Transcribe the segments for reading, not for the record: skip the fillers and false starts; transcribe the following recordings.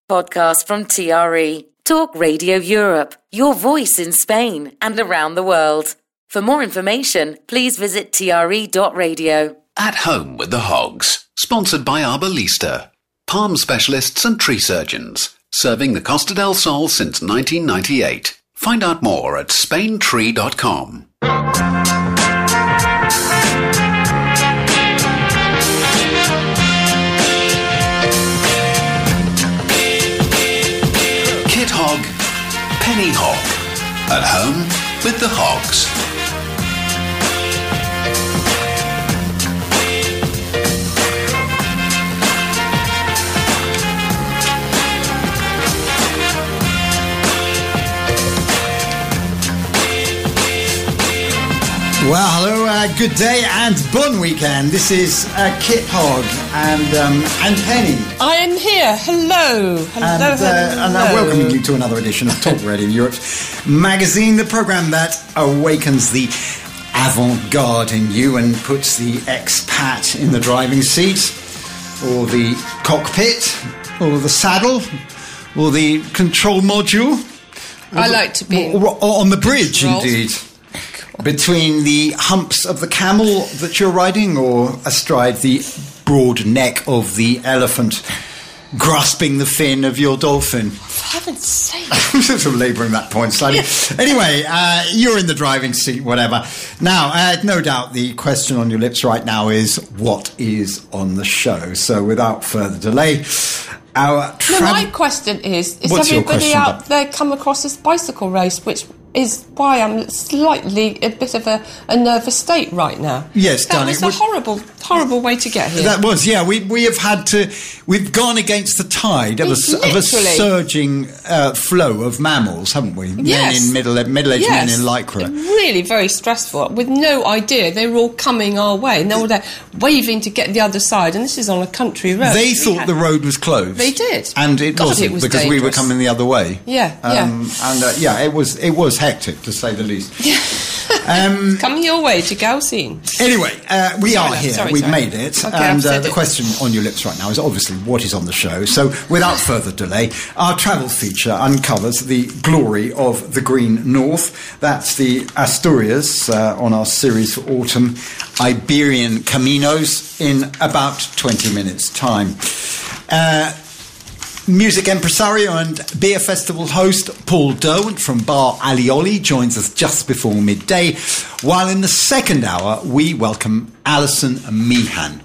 Podcast from TRE, Talk Radio Europe, your voice in Spain and around the world. For more information, please visit tre.radio. At Home with the Hogs, sponsored by Arborista, palm specialists and tree surgeons, serving the Costa del Sol since 1998. Find out more at spaintree.com. Kit Hog, Penny Hog. At Home with the Hogs. Well, hello, good day and bon weekend. This is Kit Hog and Penny. I am here. Hello. Hello. And I'm welcoming you to another edition of Talk Radio Europe magazine, the programme that awakens the avant-garde in you and puts the expat in the driving seat, or the cockpit, or the saddle, or the control module. I like to be... Or on the bridge, controls. Indeed. Between the humps of the camel that you're riding, or astride the broad neck of the elephant, grasping the fin of your dolphin. For heaven's sake. I'm sort of labouring that point slightly. Anyway, you're in the driving seat, whatever. Now, no doubt the question on your lips right now is, what is on the show? So without further delay, our... My question is What's your everybody question, out there come across this bicycle race, which is why I'm slightly a bit of a nervous state right now. Yes, that darling. was a horrible way to get here. That was, yeah. We have had to... We've gone against the tide of a surging flow of mammals, haven't we? Yes. Men in middle-aged men in lycra. Really very stressful, with no idea. They were all coming our way, and they were there waving to get the other side, and this is on a country road. They thought the road was closed. They did. And it wasn't, was because we were coming the other way. Yeah, it was hectic, to say the least. Coming your way to Gaucine. Anyway, we are here. We've made it. Okay, and the question on your lips right now is obviously what is on the show. So without further delay, our travel feature uncovers the glory of the Green North. That's the Asturias on our series for autumn, Iberian Caminos, in about 20 minutes' time. Music impresario and beer festival host Paul Derwent from Bar Alioli joins us just before midday, while in the second hour we welcome Alison Meehan.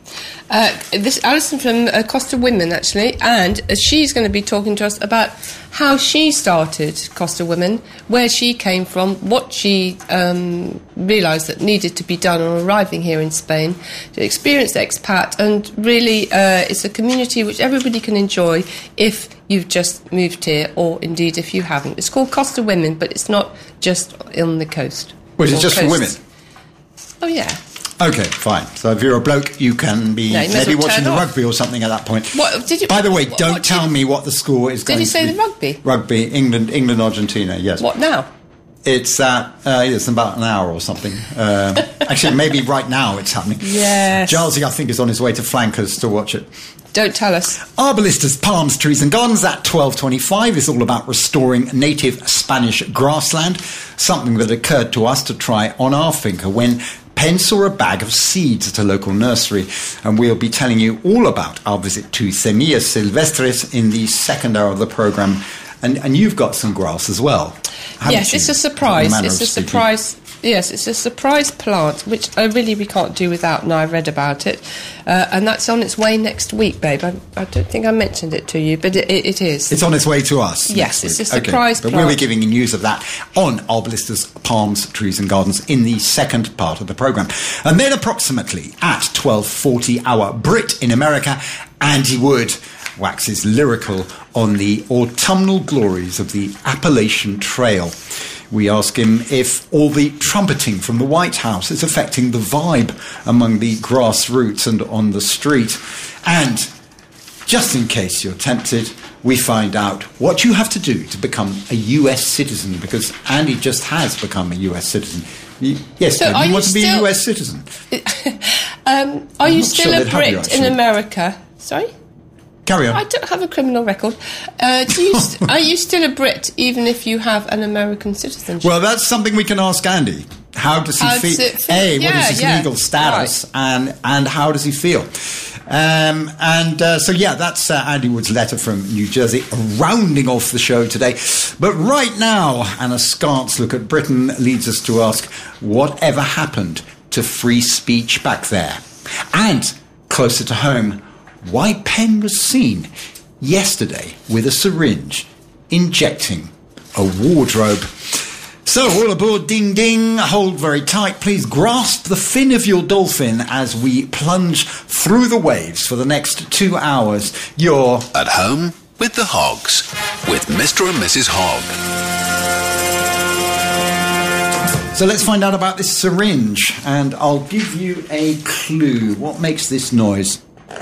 This Alison from Costa Women, actually, and she's going to be talking to us about how she started Costa Women, where she came from, what she realised that needed to be done on arriving here in Spain, to experience expat, and really it's a community which everybody can enjoy if you've just moved here, or indeed if you haven't. It's called Costa Women, but it's not just on the coast. Which is just for women? Oh, yeah. Okay, fine. So if you're a bloke, you can be maybe watching the rugby or something at that point. What, did you, By the way, don't tell me what the score is going to be. Did you say the rugby? Rugby, England, Argentina, yes. What now? It's it's about an hour or something. Actually, maybe right now it's happening. Yes. Jalsey, I think, is on his way to Flankers to watch it. Don't tell us. Arbolista's Palms, Trees and Gardens at 12:25 is all about restoring native Spanish grassland, something that occurred to us to try on our finca when Penn saw a bag of seeds at a local nursery, and we'll be telling you all about our visit to Semillas Silvestres in the second hour of the programme. And you've got some grass as well. Yes, it's a surprise. It's a surprise. Yes, it's a surprise plant, which we can't do without, and I read about it. And that's on its way next week, babe. I don't think I mentioned it to you, but it is. It's on its way to us. Yes, it's a surprise plant. But we'll be giving you news of that on Arbolista's Palms, Trees and Gardens in the second part of the programme. And then approximately at 12:40, our Brit in America, Andy Wood, waxes lyrical on the autumnal glories of the Appalachian Trail. We ask him if all the trumpeting from the White House is affecting the vibe among the grassroots and on the street. And just in case you're tempted, we find out what you have to do to become a US citizen, because Andy just has become a US citizen. Yes, so you want to be a US citizen. Are you still a Brit in America? Sorry? Carry on. I don't have a criminal record. Are you still a Brit even if you have an American citizenship? Well, that's something we can ask Andy. How does he feel? What is his legal status, right. and how does he feel? So that's Andy Wood's letter from New Jersey, rounding off the show today. But right now, an askance look at Britain leads us to ask, whatever happened to free speech back there? And closer to home, why Penn was seen yesterday with a syringe injecting a wardrobe. So, all aboard, ding ding, hold very tight, please grasp the fin of your dolphin as we plunge through the waves for the next 2 hours. You're At Home with the Hogs, with Mr. and Mrs. Hogg. So let's find out about this syringe, and I'll give you a clue. What makes this noise?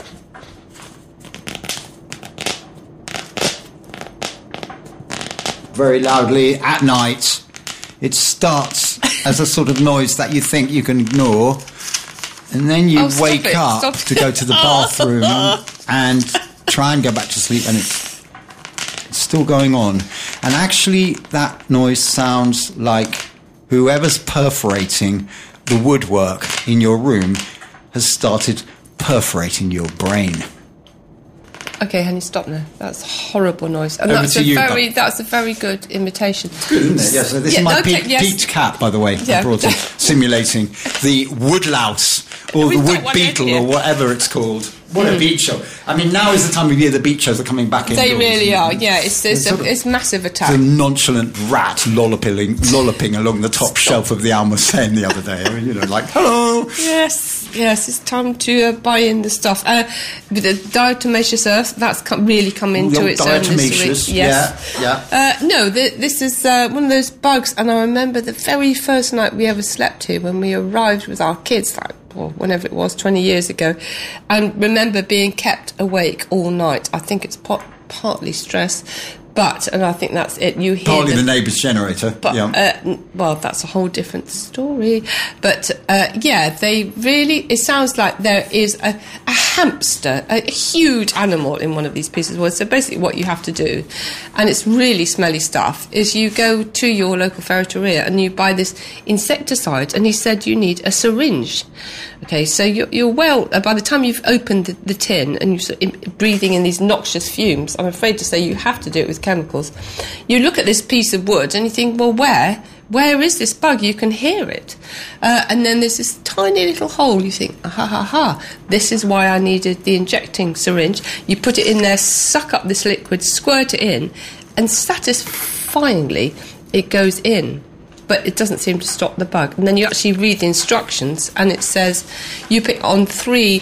Very loudly at night. It starts as a sort of noise that you think you can ignore, and then you wake up to go to the bathroom and try and go back to sleep, and it's still going on. And actually, that noise sounds like whoever's perforating the woodwork in your room has started perforating your brain. Okay, honey, stop now. That's a horrible noise. And Over that's to you, that's a very good imitation. Good, isn't it? Yes, so this is my peaked cat, by the way, I brought in, simulating the woodlouse or the wood beetle or whatever it's called. What a beach show. I mean, now is the time of year the beach shows are coming back in. They really are, yeah. It's massive attack. The nonchalant rat lolloping along the top shelf of the Almacen the other day. I mean, like, hello! Yes, it's time to buy in the stuff. The diatomaceous earth, that's really come into its own this week. Yes. Yeah. No, this is one of those bugs, and I remember the very first night we ever slept here when we arrived with our kids, or whenever it was, 20 years ago, and remember being kept awake all night. I think it's partly stress, and I think that's it. You hear partly the neighbour's generator. Well, that's a whole different story. But they really. It sounds like there is a hamster, a huge animal in one of these pieces of wood. So basically, what you have to do, and it's really smelly stuff, is you go to your local ferreteria and you buy this insecticide. And he said you need a syringe. Okay, so you're by the time you've opened the tin and you're breathing in these noxious fumes, I'm afraid to say you have to do it with chemicals. You look at this piece of wood and you think, well, where is this bug? You can hear it. And then there's this tiny little hole. You think, this is why I needed the injecting syringe. You put it in there, suck up this liquid, squirt it in, and satisfyingly it goes in. But it doesn't seem to stop the bug. And then you actually read the instructions, and it says you put on 3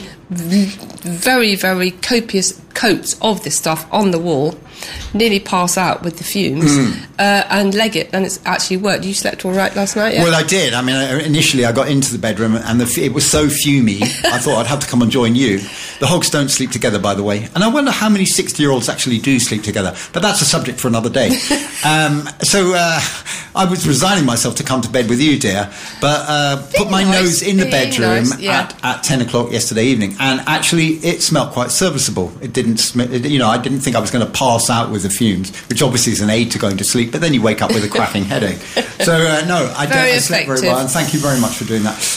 very, very copious coats of this stuff on the wall, nearly pass out with the fumes, and leg it, and it's actually worked. You slept all right last night? Yeah? Well, I did. I mean, initially I got into the bedroom and it was so fumy, I thought I'd have to come and join you. The hogs don't sleep together, by the way, and I wonder how many 60-year-olds actually do sleep together, but that's a subject for another day. So I was resigning myself to come to bed with you, dear, but put my nose in the bedroom at 10 o'clock yesterday evening, and actually it smelled quite serviceable. It didn't smell, I didn't think I was going to pass out with the fumes, which obviously is an aid to going to sleep, but then you wake up with a cracking headache. So no, I slept very well, and thank you very much for doing that.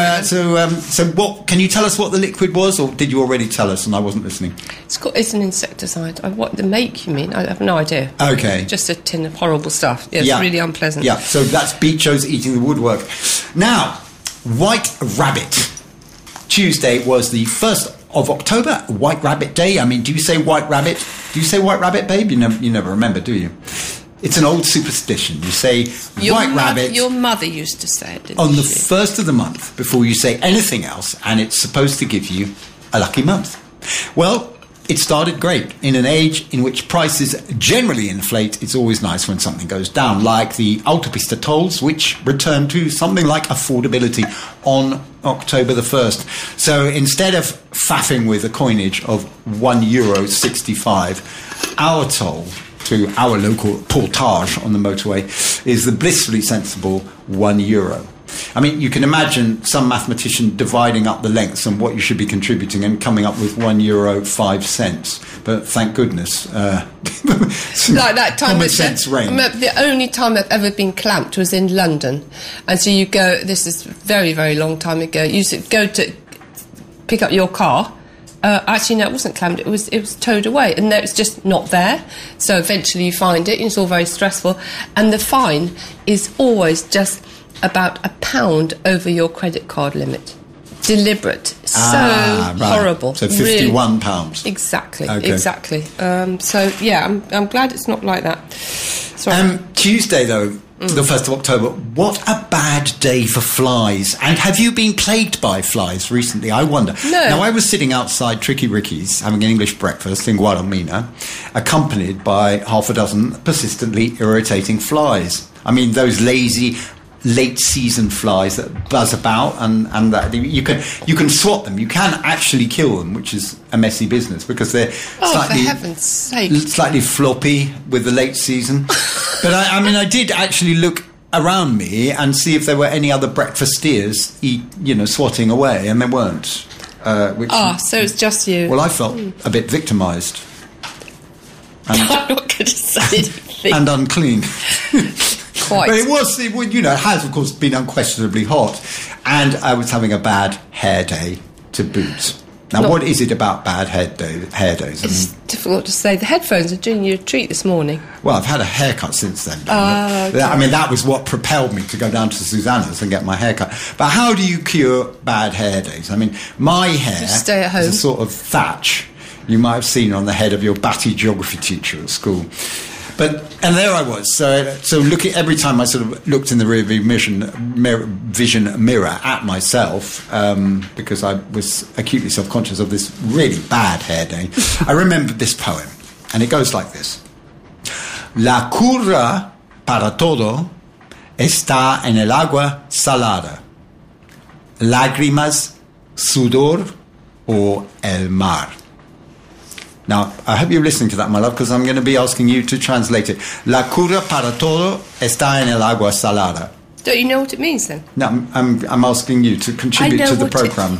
So what can you tell us what the liquid was, or did you already tell us and I wasn't listening? It's an insecticide. What the make, you mean? I have no idea. Okay. Just a tin of horrible stuff. It's really unpleasant. Yeah, so that's Beachos eating the woodwork. Now, White Rabbit. Tuesday was the 1st of October, White Rabbit Day. I mean, do you say White Rabbit? Do you say White Rabbit, babe? You never remember, do you? It's an old superstition. You say White Rabbit. Your mother used to say it, didn't on the she? 1st of the month before you say anything else, and it's supposed to give you a lucky month. Well, it started great. In an age in which prices generally inflate, it's always nice when something goes down, like the Autopista tolls, which returned to something like affordability on October the 1st. So instead of faffing with a coinage of €1.65, our toll to our local portage on the motorway is the blissfully sensible €1. I mean, you can imagine some mathematician dividing up the lengths and what you should be contributing and coming up with €1.05. But thank goodness, like that time, common sense reigned. The only time I've ever been clamped was in London, and so you go. This is very, very long time ago. You used to go to pick up your car. Actually, no, it wasn't clamped. It was towed away, and it's just not there. So eventually, you find it, and it's all very stressful. And the fine is always just about £1 over your credit card limit. Deliberate, horrible. So £51. Really. Exactly. So yeah, I'm glad it's not like that. Sorry. Tuesday though, the 1st of October. What a bad day for flies! And have you been plagued by flies recently? I wonder. No. Now I was sitting outside Tricky Ricky's having an English breakfast in Guadalmina, accompanied by half a dozen persistently irritating flies. I mean, those lazy late season flies that buzz about and that you can swat them. You can actually kill them, which is a messy business because they're for heaven's sake, slightly floppy with the late season. But I did actually look around me and see if there were any other breakfastiers swatting away, and there weren't. So it's just you. Well, I felt a bit victimised. I'm not going to say anything. And unclean. Quite. But it has, of course, been unquestionably hot. And I was having a bad hair day to boot. Now, what is it about bad hair days? It's difficult to say. The headphones are doing you a treat this morning. Well, I've had a haircut since then. Okay. I mean, that was what propelled me to go down to Susanna's and get my haircut. But how do you cure bad hair days? I mean, my hair just stay at home. Is a sort of thatch you might have seen on the head of your batty geography teacher at school. And there I was. So looking every time I sort of looked in the rearview vision mirror at myself, because I was acutely self-conscious of this really bad hair day, I remembered this poem, and it goes like this: La cura para todo está en el agua salada, lágrimas, sudor o el mar. Now, I hope you're listening to that, my love, because I'm going to be asking you to translate it. La cura para todo está en el agua salada. Don't you know what it means, then? No, I'm asking you to contribute to the programme.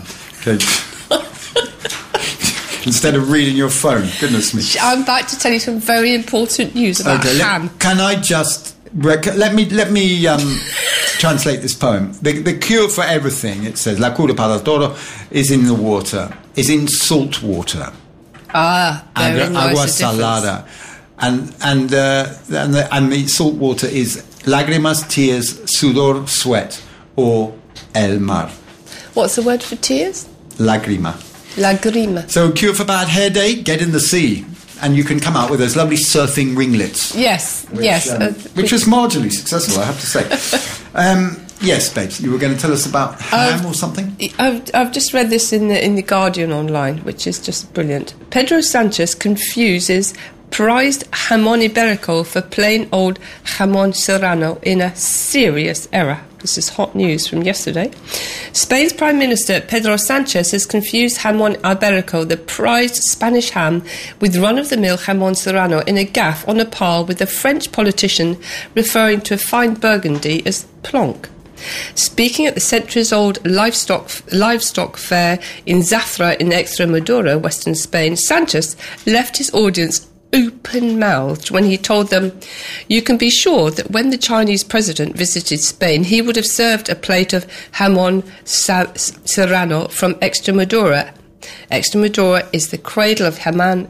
Instead of reading your phone. Goodness me. I'm about to tell you some very important news about ham. Can I just... Let me translate this poem. The cure for everything, it says, La cura para todo is in the water, is in salt water. Very nice. Agua salada, and the salt water is lágrimas, tears, sudor, sweat, or el mar. What's the word for tears? Lágrima. So, cure for bad hair day: get in the sea, and you can come out with those lovely surfing ringlets. Yes, which was marginally successful, I have to say. Yes, babes, you were going to tell us about ham or something? I've just read this in the Guardian online, which is just brilliant. Pedro Sanchez confuses prized jamón ibérico for plain old jamón serrano in a serious error. This is hot news from yesterday. Spain's Prime Minister Pedro Sanchez has confused jamón ibérico, the prized Spanish ham, with run-of-the-mill jamón serrano in a gaffe on a par with a French politician referring to a fine Burgundy as plonk. Speaking at the centuries-old livestock fair in Zafra in Extremadura, western Spain, Sanchez left his audience open-mouthed when he told them, "You can be sure that when the Chinese president visited Spain, he would have served a plate of jamón serrano from Extremadura. Extremadura is the cradle of jamón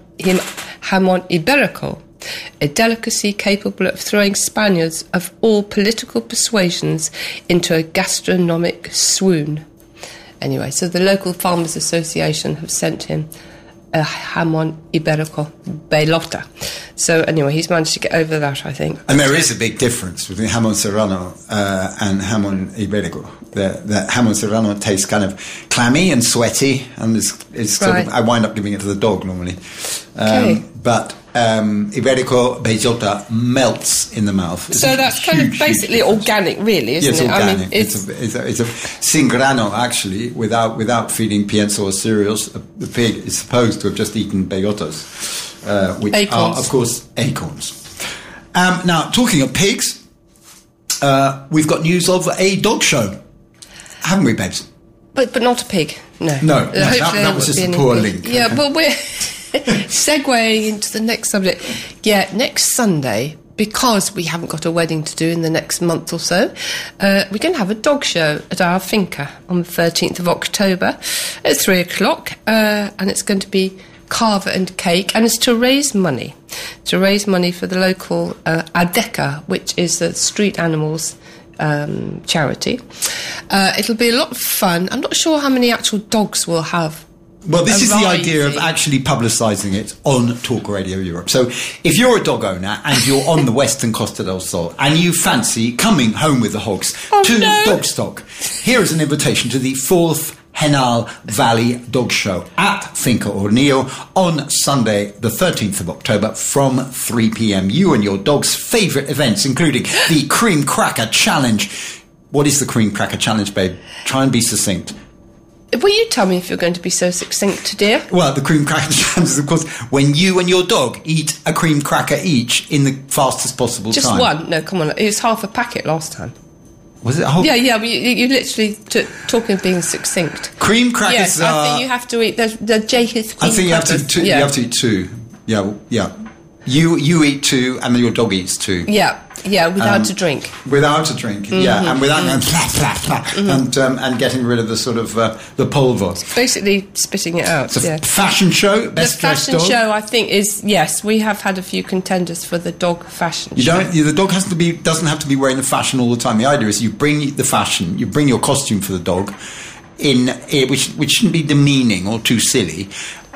ibérico, a delicacy capable of throwing Spaniards of all political persuasions into a gastronomic swoon." Anyway, so the local Farmers Association have sent him a jamón ibérico belota. So anyway, he's managed to get over that, I think. And there is a big difference between jamón serrano and jamón ibérico. The jamón serrano tastes kind of clammy and sweaty, and it's sort of, I wind up giving it to the dog normally. But ibérico belota melts in the mouth. So that's kind of basically organic, really, isn't it? Organic. I mean, it's a sin grano, actually, without feeding pienso or cereals. The pig is supposed to have just eaten bellotas, which acorns. are, of course, acorns. Now, talking of pigs, we've got news of a dog show Haven't we, babes? But not a pig, no. No, that was just a poor link. Yeah, well, we're segueing into the next subject. Yeah, next Sunday, because we haven't got a wedding to do in the next month or so, we're going to have a dog show at our finca on the 13th of October at 3 o'clock, and it's going to be carver and cake, and it's to raise money for the local ADECA, which is the Street Animals charity. It'll be a lot of fun. I'm not sure how many actual dogs we'll have. Well, this is the idea of actually publicising it on Talk Radio Europe. So if you're a dog owner and you're on the western Costa del Sol and you fancy coming home with the hogs to Dogstock, here is an invitation to the 4th Henal Valley Dog Show at Finca Orneo on Sunday, the 13th of October from 3 p.m. You and your dog's favourite events, including the Cream Cracker Challenge. What is the Cream Cracker Challenge, babe? Try and be succinct. Will you tell me if you're going to be so succinct, dear? Well, the Cream Cracker Challenge is, of course, when you and your dog eat a cream cracker each in the fastest possible time. Just one? No, come on. It was half a packet last time. Was it a whole... Yeah, but you literally talking of being succinct. Cream crackers yes, I think you have to eat the Jacob's cream I think crackers. you have to eat 2. Yeah. You eat 2 and then your dog eats 2. Yeah, without a drink. Without a drink, yeah, and without going and getting rid of the sort of the pulver. It's basically spitting it out. It's a fashion show, best dressed dog. The fashion show, I think, is yes. We have had a few contenders for the dog fashion show. The dog doesn't have to be wearing the fashion all the time. The idea is you bring the fashion, you bring your costume for the dog, which shouldn't be demeaning or too silly.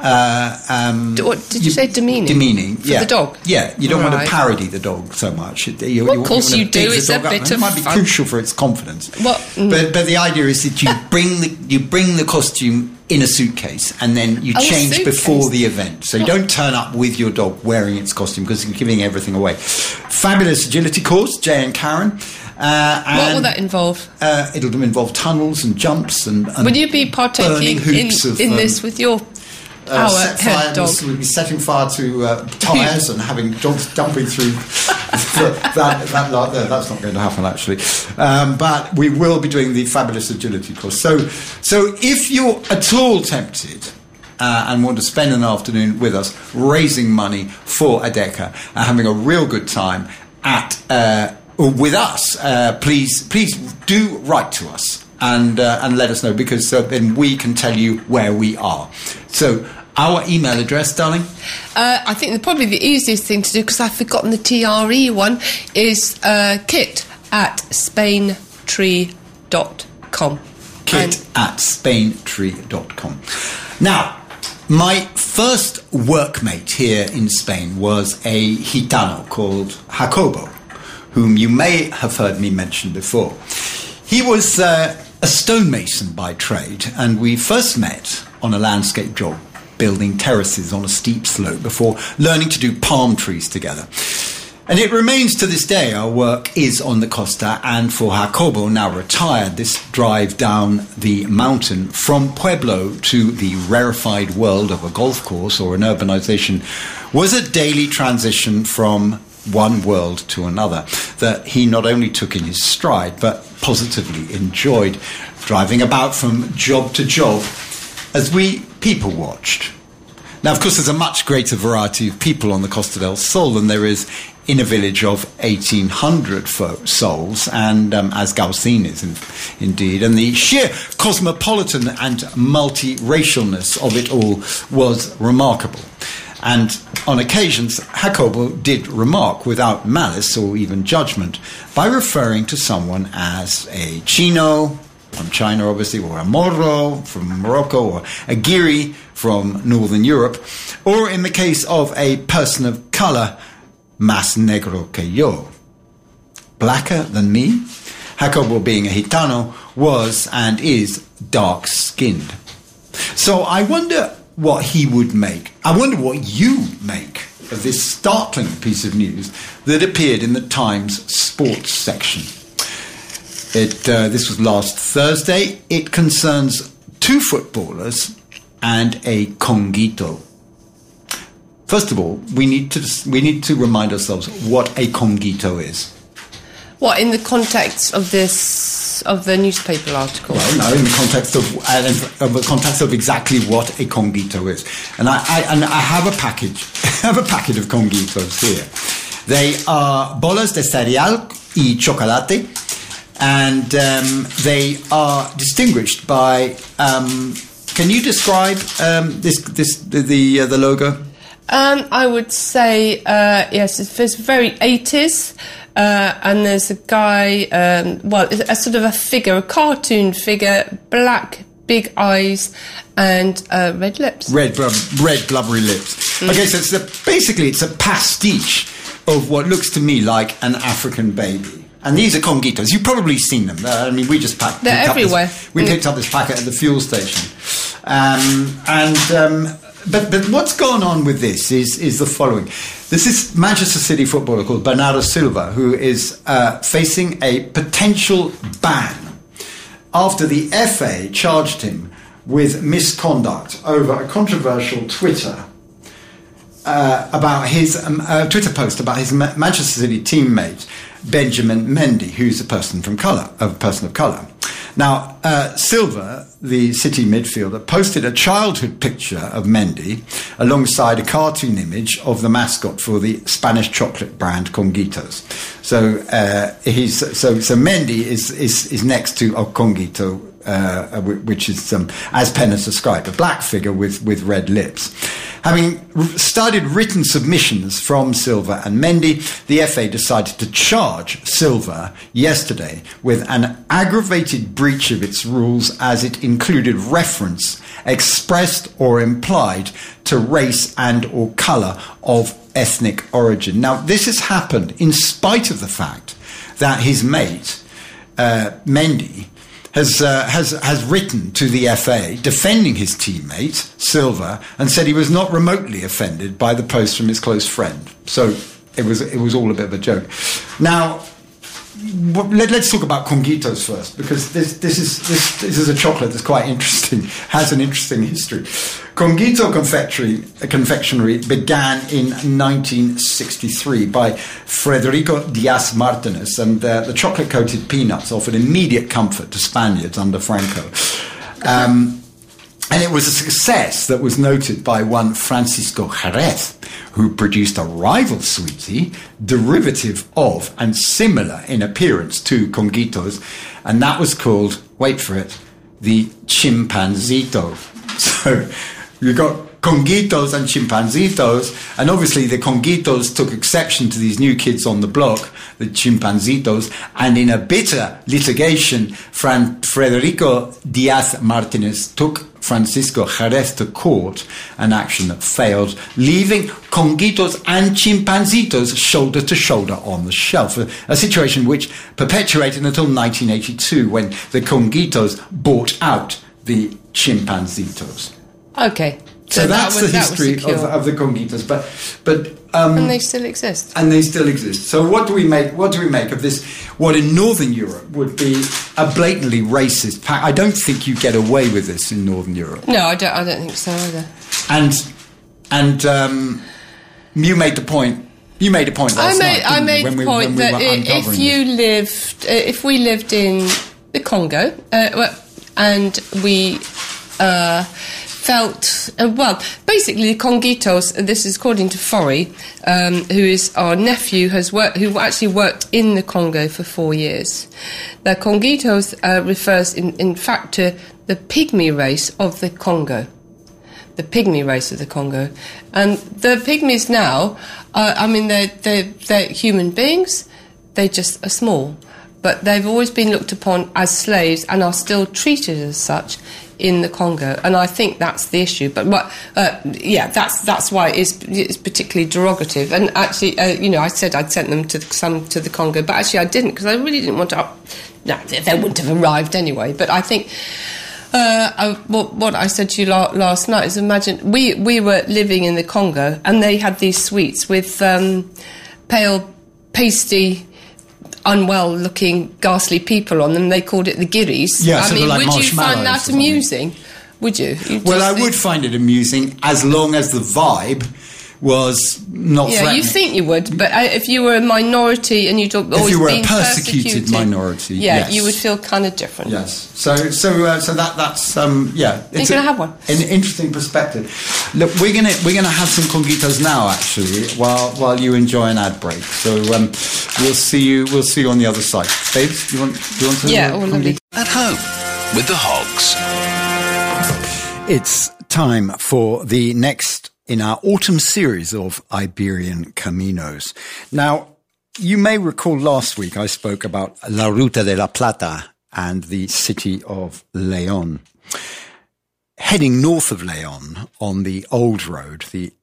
What did you say? Demeaning for the dog. Yeah, you don't want to parody the dog so much. Of course you do. It's a bit of it might be fun. crucial for its confidence. Well, but the idea is that you bring the costume in a suitcase and then you change before the event. So you don't turn up with your dog wearing its costume because you're giving everything away. Fabulous agility course, Jay and Karen. What will that involve? It'll involve tunnels and jumps and will you be partaking in this with your head dog? We'll be setting fire to tyres and having dogs jumping through that light there. That's not going to happen, actually. But we will be doing the fabulous agility course. So if you're at all tempted and want to spend an afternoon with us raising money for ADECA and having a real good time with us, please do write to us and let us know, because then we can tell you where we are. So our email address, darling? I think probably the easiest thing to do, because I've forgotten the TRE one, is kit@spaintree.com. Kit@spaintree.com. Now, my first workmate here in Spain was a Gitano called Jacobo, whom you may have heard me mention before. He was a stonemason by trade, and we first met on a landscape job, building terraces on a steep slope before learning to do palm trees together. And it remains to this day our work is on the Costa, and for Jacobo, now retired, this drive down the mountain from Pueblo to the rarefied world of a golf course or an urbanization was a daily transition from one world to another that he not only took in his stride but positively enjoyed, driving about from job to job as we people watched. Now, of course, there's a much greater variety of people on the Costa del Sol than there is in a village of 1,800 souls, and as Gaucín is indeed, and the sheer cosmopolitan and multiracialness of it all was remarkable. And on occasions, Jacobo did remark without malice or even judgment by referring to someone as a Chino, from China obviously, or a Moro from Morocco, or a Giri from Northern Europe, or in the case of a person of colour, más negro que yo. Blacker than me? Jacobo, being a Gitano, was and is dark-skinned. So I wonder what he would make. I wonder what you make of this startling piece of news that appeared in the Times sports section. This was last Thursday. It concerns 2 footballers and a conguito. First of all, we need to remind ourselves what a conguito is. What, in the context of this context of the newspaper article? Well, no, in the context of exactly what a conguito is. And I have a package. I have a packet of conguitos here. They are bolas de cereal y chocolate, and they are distinguished by. Can you describe the logo? I would say yes. It's very 80s, and there's a guy. It's a sort of a figure, a cartoon figure, black, big eyes, and red lips. Red blubbery lips. Okay, so it's a pastiche of what looks to me like an African baby. And these are conguitos. You've probably seen them. We just packed. They're everywhere. We picked up this packet at the fuel station. But what's gone on with this is the following. There's this Manchester City footballer called Bernardo Silva who is facing a potential ban after the FA charged him with misconduct over a controversial Twitter about his Twitter post about his Manchester City teammate Benjamin Mendy, who's a person of colour. Now, Silva, the City midfielder, posted a childhood picture of Mendy alongside a cartoon image of the mascot for the Spanish chocolate brand Conguitos. So Mendy is next to a Conguito, which is, as Penn has described, a black figure with red lips. Having studied written submissions from Silva and Mendy, the FA decided to charge Silva yesterday with an aggravated breach of its rules as it included reference, expressed or implied, to race and or colour of ethnic origin. Now, this has happened in spite of the fact that his mate, Mendy, has written to the FA defending his teammate Silva and said he was not remotely offended by the post from his close friend. So it was all a bit of a joke. Now let's talk about Conguitos first, because this is a chocolate that's quite interesting, has an interesting history. Conguito confectionery began in 1963 by Federico Diaz Martinez, and the chocolate-coated peanuts offered immediate comfort to Spaniards under Franco. And it was a success that was noted by one Francisco Jerez, who produced a rival sweetie, derivative of and similar in appearance to Conguitos, and that was called, wait for it, the Chimpanzito. So you got Conguitos and Chimpanzitos, and obviously the Conguitos took exception to these new kids on the block, the Chimpanzitos, and in a bitter litigation, Federico Diaz Martinez took Francisco Jerez to court, an action that failed, leaving Conguitos and Chimpanzitos shoulder to shoulder on the shelf, a situation which perpetuated until 1982 when the Conguitos bought out the Chimpanzitos. Okay. So that's the history of the Conguitos, but and they still exist. And they still exist. So what do we make of this? What in Northern Europe would be a blatantly racist pack? I don't think you get away with this in Northern Europe. No, I don't think so either. And you made the point. You made a point last night. I made the point that if we lived in the Congo, and we felt basically the Conguitos. This is according to Forry, who is our nephew, who actually worked in the Congo for 4 years. The Conguitos refers, in fact, to the pygmy race of the Congo. The pygmy race of the Congo, and the pygmies now. They're human beings. They just are small, but they've always been looked upon as slaves and are still treated as such in the Congo, and I think that's the issue. But that's why it's particularly derogative. And actually, I said I'd sent them to the Congo, but actually I didn't, because I really didn't want to. No, they wouldn't have arrived anyway. But I think what I said to you last night is, imagine we were living in the Congo, and they had these sweets with pale, pasty, unwell-looking, ghastly people on them. They called it the guiris. Yeah, would you find that amusing? Would you? I would find it amusing as long as the vibe was not threatening. You think you would, but if you were a minority and you'd always been if you were a persecuted minority, yes. you would feel kind of different. Yes. So that's it's going to have one. An interesting perspective. Look, we're gonna have some conguitos now, actually, while you enjoy an ad break. So we'll see you on the other side. Babes, do you want to? Yeah, all lovely. At home with the Hogs. It's time for the next in our autumn series of Iberian Caminos. Now, you may recall last week I spoke about La Ruta de la Plata and the city of León. Heading north of León on the old road, the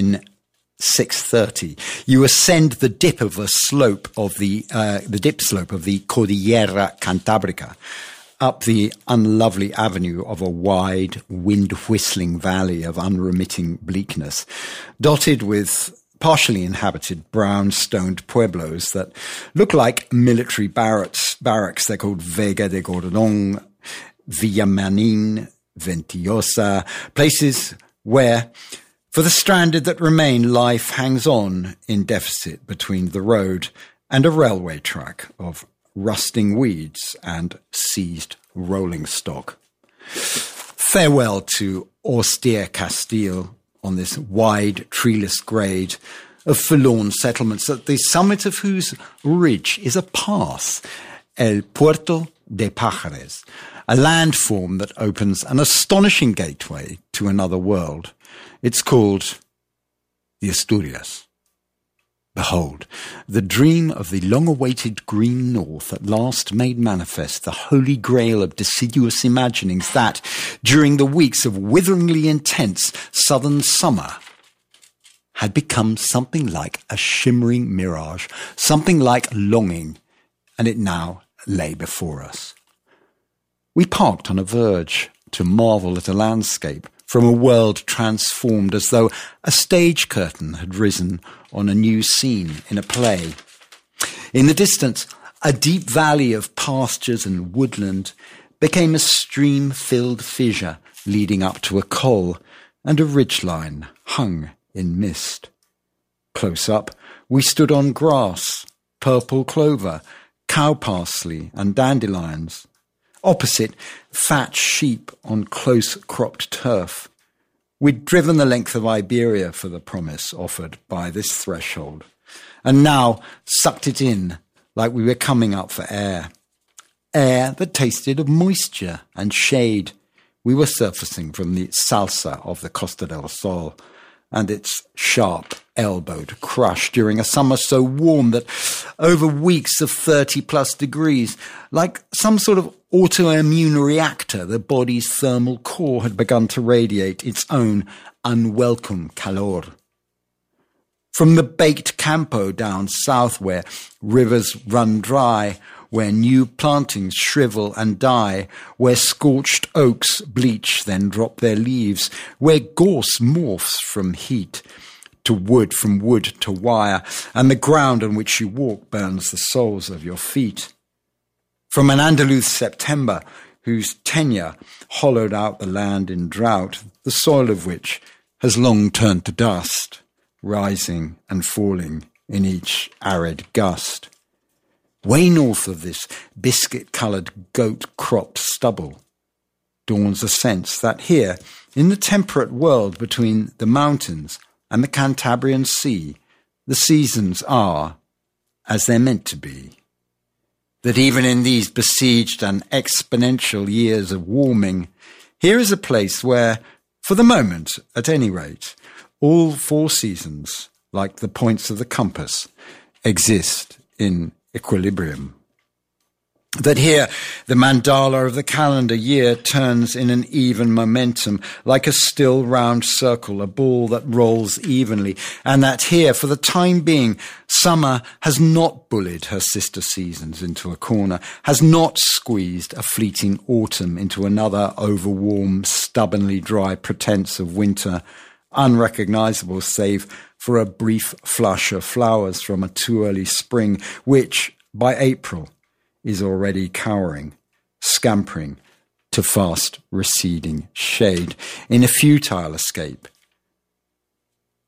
N630, you ascend the dip of a slope of the dip slope of the Cordillera Cantábrica, up the unlovely avenue of a wide, wind-whistling valley of unremitting bleakness, dotted with partially inhabited brown-stoned pueblos that look like military barracks. They're called Vega de Gordon, Villamanín, Ventiosa, places where, for the stranded that remain, life hangs on in deficit between the road and a railway track of rusting weeds and seized rolling stock. Farewell to austere Castile on this wide, treeless grade of forlorn settlements, at the summit of whose ridge is a path, El Puerto de Pájares, a landform that opens an astonishing gateway to another world. It's called the Asturias. Behold, the dream of the long-awaited green north at last made manifest the holy grail of deciduous imaginings that, during the weeks of witheringly intense southern summer, had become something like a shimmering mirage, something like longing, and it now lay before us. We parked on a verge to marvel at a landscape from a world transformed as though a stage curtain had risen on a new scene in a play. In the distance, a deep valley of pastures and woodland became a stream-filled fissure leading up to a col and a ridgeline hung in mist. Close up, we stood on grass, purple clover, cow parsley and dandelions. Opposite, fat sheep on close-cropped turf. We'd driven the length of Iberia for the promise offered by this threshold, and now sucked it in like we were coming up for air. Air that tasted of moisture and shade. We were surfacing from the salsa of the Costa del Sol, and its sharp elbowed crush during a summer so warm that over weeks of 30-plus degrees, like some sort of autoimmune reactor, the body's thermal core had begun to radiate its own unwelcome calor. From the baked campo down south, where rivers run dry, where new plantings shrivel and die, where scorched oaks bleach then drop their leaves, where gorse morphs from heat to wood, from wood to wire, and the ground on which you walk burns the soles of your feet. From an Andalus September, whose tenure hollowed out the land in drought, the soil of which has long turned to dust, rising and falling in each arid gust. Way north of this biscuit-coloured goat-cropped stubble dawns a sense that here, in the temperate world between the mountains and the Cantabrian Sea, the seasons are as they're meant to be. That even in these besieged and exponential years of warming, here is a place where, for the moment at any rate, all four seasons, like the points of the compass, exist in equilibrium. That here the mandala of the calendar year turns in an even momentum, like a still round circle, a ball that rolls evenly, and that here, for the time being, summer has not bullied her sister seasons into a corner, has not squeezed a fleeting autumn into another overwarm, stubbornly dry pretense of winter, unrecognizable save for a brief flush of flowers from a too early spring, which, by April, is already cowering, scampering to fast receding shade in a futile escape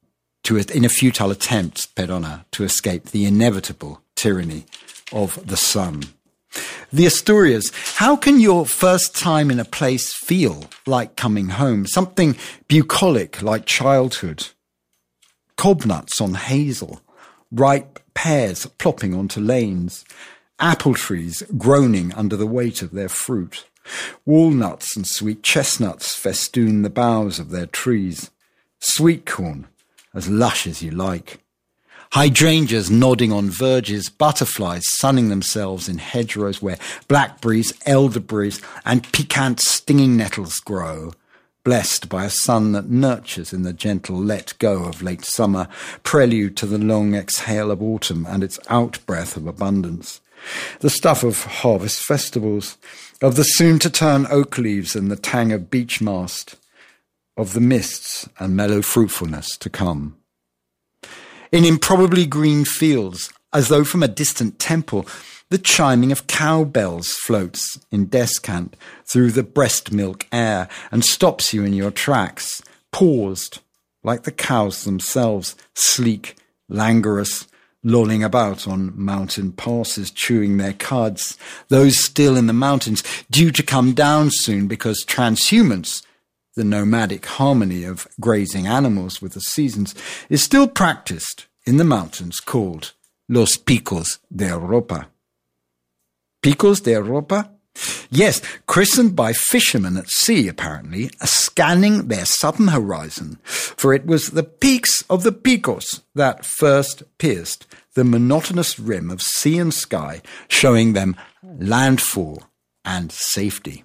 in a futile attempt, perdona, to escape the inevitable tyranny of the sun. The Asturias, how can your first time in a place feel like coming home? Something bucolic like childhood. Cobnuts on hazel, ripe pears plopping onto lanes, apple trees groaning under the weight of their fruit. Walnuts and sweet chestnuts festoon the boughs of their trees. Sweet corn, as lush as you like. Hydrangeas nodding on verges, butterflies sunning themselves in hedgerows where blackberries, elderberries, and piquant stinging nettles grow, blessed by a sun that nurtures in the gentle let-go of late summer, prelude to the long exhale of autumn and its out-breath of abundance. The stuff of harvest festivals, of the soon-to-turn oak leaves and the tang of beech mast, of the mists and mellow fruitfulness to come. In improbably green fields, as though from a distant temple, the chiming of cowbells floats in descant through the breast milk air and stops you in your tracks, paused, like the cows themselves, sleek, languorous, lolling about on mountain passes, chewing their cuds, those still in the mountains, due to come down soon because transhumance, the nomadic harmony of grazing animals with the seasons, is still practiced in the mountains called Los Picos de Europa. Picos de Europa? Yes, christened by fishermen at sea, apparently, scanning their southern horizon, for it was the peaks of the Picos that first pierced the monotonous rim of sea and sky, showing them landfall and safety.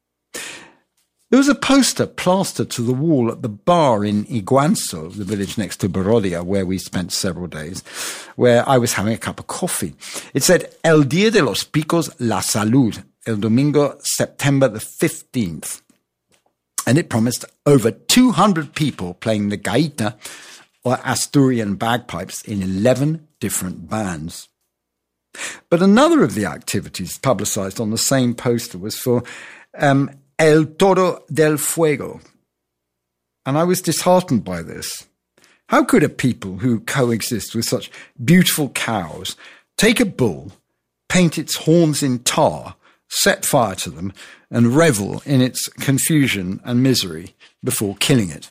There was a poster plastered to the wall at the bar in Iguanzo, the village next to Barodia, where we spent several days, where I was having a cup of coffee. It said, El Día de los Picos, la Salud, el Domingo, September the 15th. And it promised over 200 people playing the gaita, or Asturian bagpipes, in 11 different bands. But another of the activities publicized on the same poster was for El Toro del Fuego. And I was disheartened by this. How could a people who coexist with such beautiful cows take a bull, paint its horns in tar, set fire to them, and revel in its confusion and misery before killing it?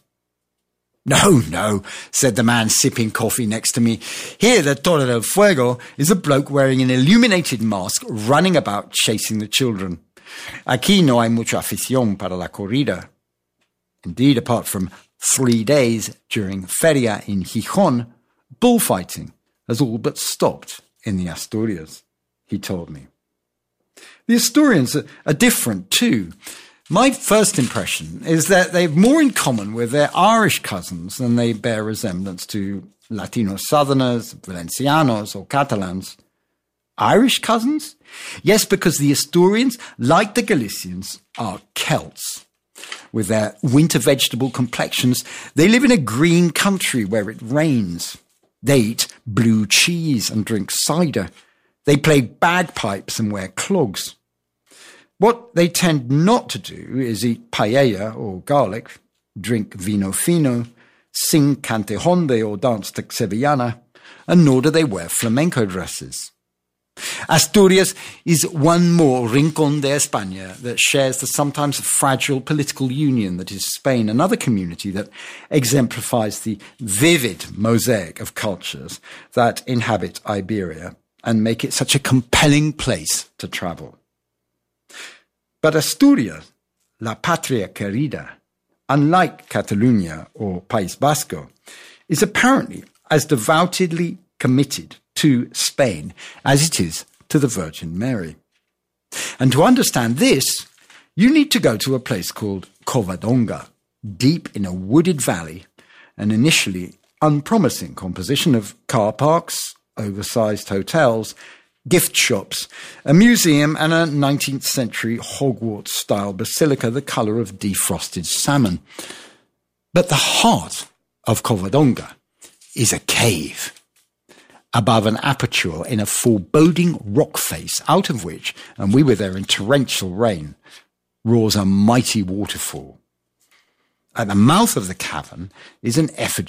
No, no, said the man sipping coffee next to me. Here, the Toro del Fuego is a bloke wearing an illuminated mask running about chasing the children. Aquí no hay mucha afición para la corrida. Indeed, apart from 3 days during Feria in Gijón, bullfighting has all but stopped in the Asturias, he told me. The Asturians are different too. My first impression is that they have more in common with their Irish cousins than they bear resemblance to Latino Southerners, Valencianos or Catalans. Irish cousins? Yes, because the Asturians, like the Galicians, are Celts. With their winter vegetable complexions, they live in a green country where it rains. They eat blue cheese and drink cider. They play bagpipes and wear clogs. What they tend not to do is eat paella or garlic, drink vino fino, sing cante honde or dance to sevillana, and nor do they wear flamenco dresses. Asturias is one more Rincón de España that shares the sometimes fragile political union that is Spain, another community that exemplifies the vivid mosaic of cultures that inhabit Iberia and make it such a compelling place to travel. But Asturias, la patria querida, unlike Catalonia or País Vasco, is apparently as devoutly committed to Spain as it is to the Virgin Mary. And to understand this, you need to go to a place called Covadonga, deep in a wooded valley, an initially unpromising composition of car parks, oversized hotels, gift shops, a museum and a 19th century Hogwarts-style basilica the colour of defrosted salmon. But the heart of Covadonga is a cave above an aperture in a foreboding rock face, out of which, and we were there in torrential rain, roars a mighty waterfall. At the mouth of the cavern is an effigy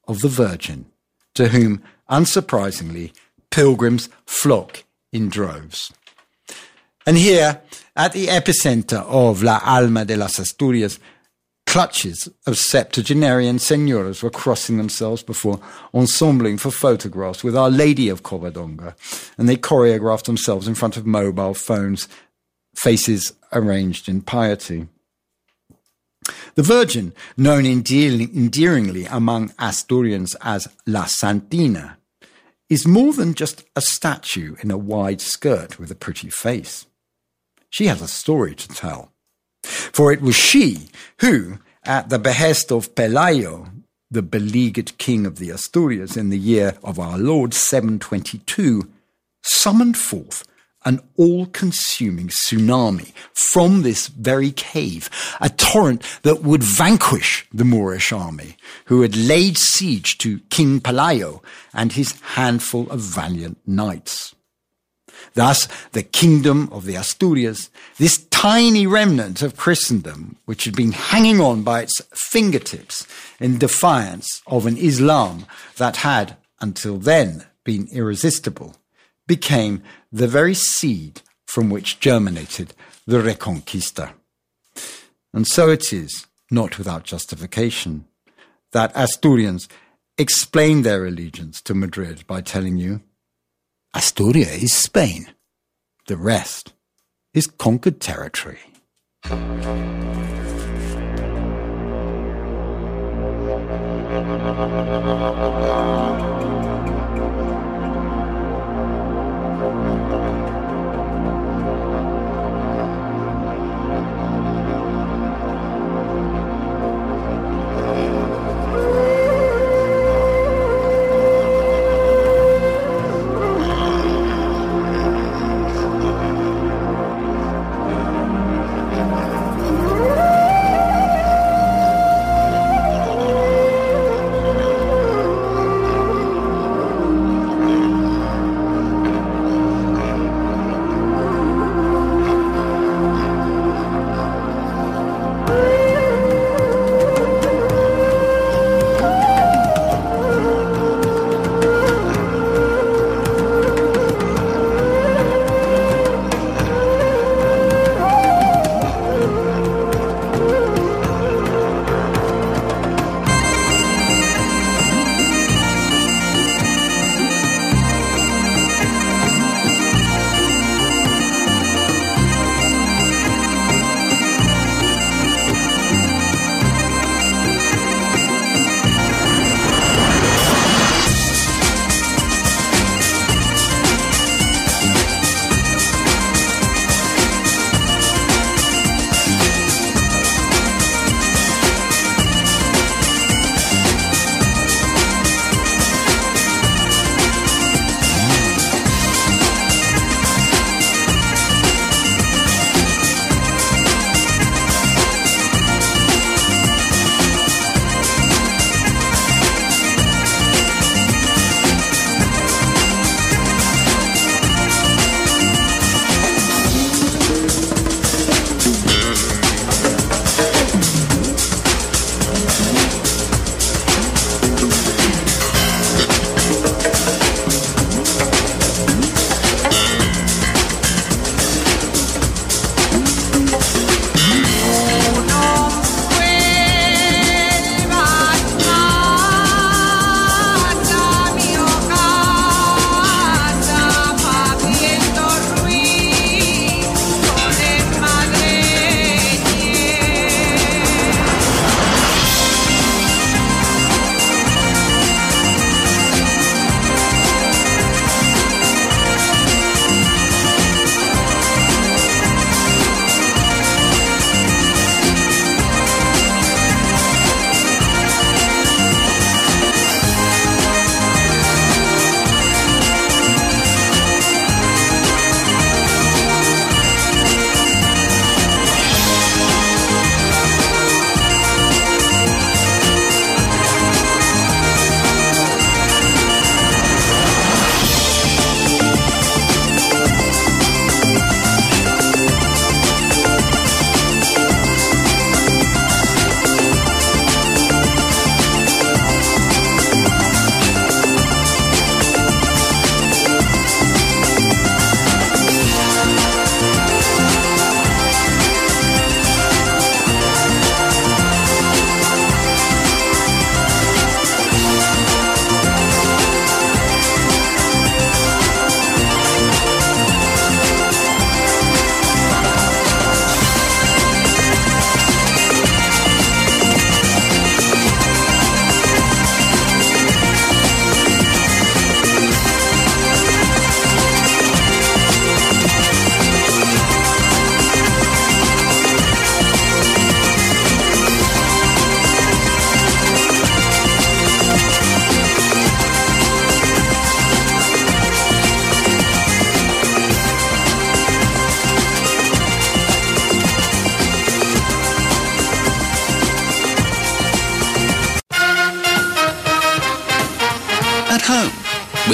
of the Virgin, to whom, unsurprisingly, pilgrims flock in droves. And here, at the epicenter of La Alma de las Asturias, clutches of septuagenarian senoras were crossing themselves before ensembling for photographs with Our Lady of Covadonga, and they choreographed themselves in front of mobile phones, faces arranged in piety. The Virgin, known endearingly among Asturians as La Santina, is more than just a statue in a wide skirt with a pretty face. She has a story to tell. For it was she who, at the behest of Pelayo, the beleaguered king of the Asturias in the year of our Lord 722, summoned forth an all-consuming tsunami from this very cave, a torrent that would vanquish the Moorish army, who had laid siege to King Pelayo and his handful of valiant knights. Thus, the kingdom of the Asturias, this tiny remnant of Christendom, which had been hanging on by its fingertips in defiance of an Islam that had, until then, been irresistible, became the very seed from which germinated the Reconquista. And so it is, not without justification, that Asturians explain their allegiance to Madrid by telling you, Asturias is Spain. The rest is conquered territory.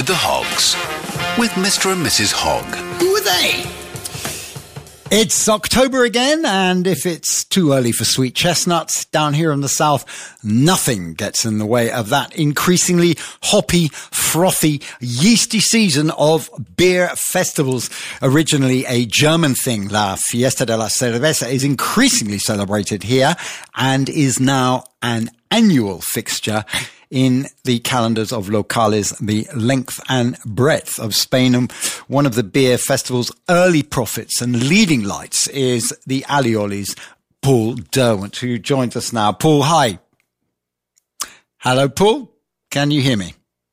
the Hogs with Mr. and Mrs. Hogg. Who are they? It's October again, and if it's too early for sweet chestnuts down here in the south, nothing gets in the way of that increasingly hoppy, frothy, yeasty season of beer festivals. Originally a German thing, La Fiesta de la Cerveza is increasingly celebrated here and is now an annual fixture in the calendars of locales, the length and breadth of Spain. And one of the beer festival's early prophets and leading lights is the Alioli's Paul Derwent, who joins us now. Paul, hi. Hello, Paul. Can you hear me?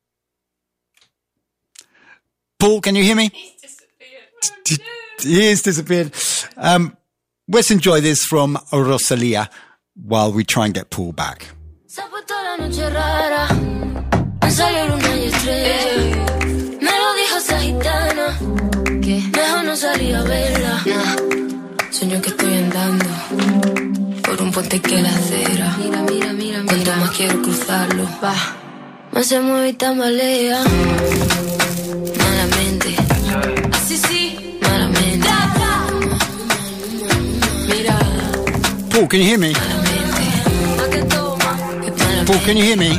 Paul, can you hear me? He's disappeared. He is disappeared. Let's enjoy this from Rosalía while we try and get Paul back. Se ha puesto la noche rara, me salió luna y estrella. Me lo dijo esa gitana, que mejor no salía a verla. Sueño que estoy andando por un puente que la acera. Mira, mira, mira, cuanto más quiero cruzarlo, va. Más se mueve y tambalea. Malamente, así sí, malamente. Mira. Paul, can you hear me? Paul, can you hear me?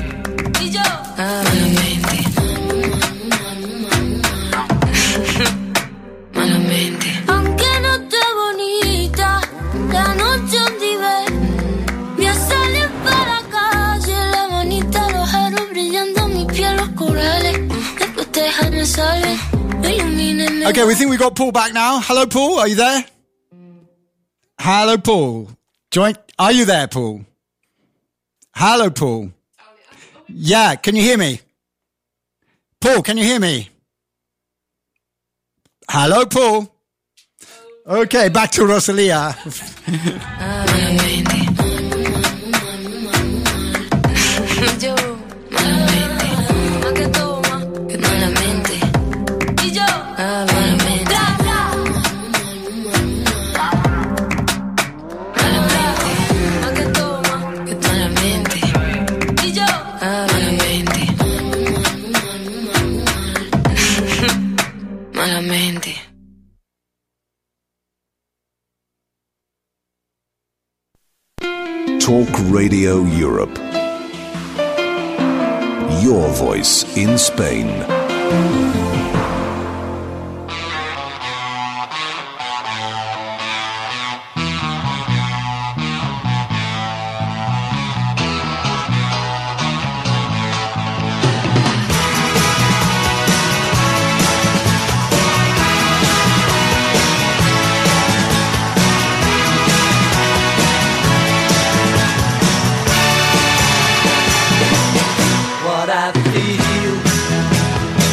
Aunque no esté bonita, la noche un nivel. Voy a salir para la calle, la manita, los aros brillando, mi piel, los corales. Después déjame salir, ilumíneme. Okay, we think we got Paul back now. Hello, Paul. Are you there? Hello, Paul. Are you there, Paul? Hello, Paul. Yeah, can you hear me? Paul, can you hear me? Hello, Paul. Okay, back to Rosalía. Talk Radio Europe. Your voice in Spain. What I feel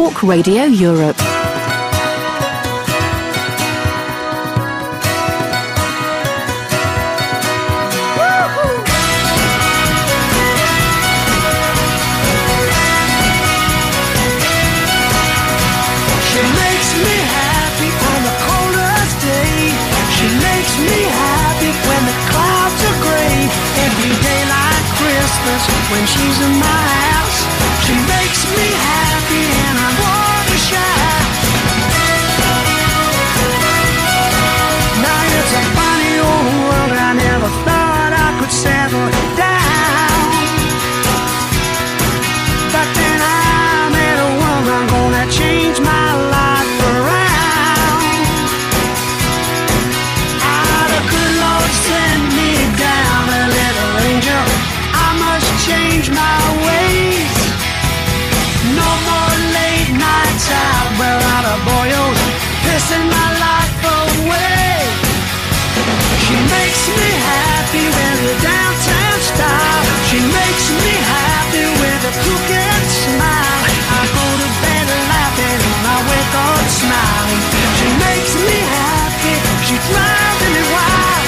Talk Radio Europe. When she's in my house, she makes me happy and I want to shout. Now it's a funny old world, I never thought I could settle down. But then I met a woman gonna change my life around. Ah, the good Lord sent me down, a little angel. Change my ways. No more late nights out without a boil, pissing my life away. She makes me happy with her downtown style. She makes me happy with a crooked smile. I go to bed laughing and I wake up smiling. She makes me happy. She drives me wild.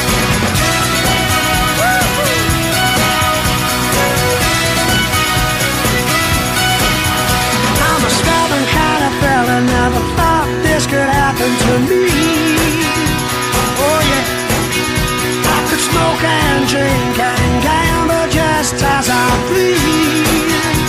I never thought this could happen to me. Oh yeah, I could smoke and drink and gamble just as I please.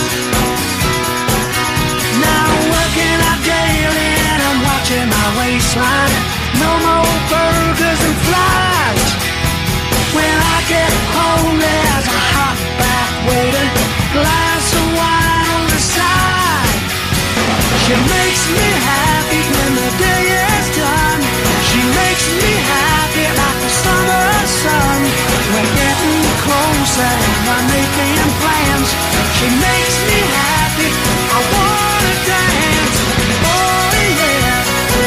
Now I'm working out daily and I'm watching my waistline. No more burgers and fries. When I get home there's a hot bath waiting, glass of wine on the side. She makes me happy when the day is done. She makes me happy like the summer sun. We're getting closer and we're making plans. She makes me happy, I wanna dance. Oh yeah.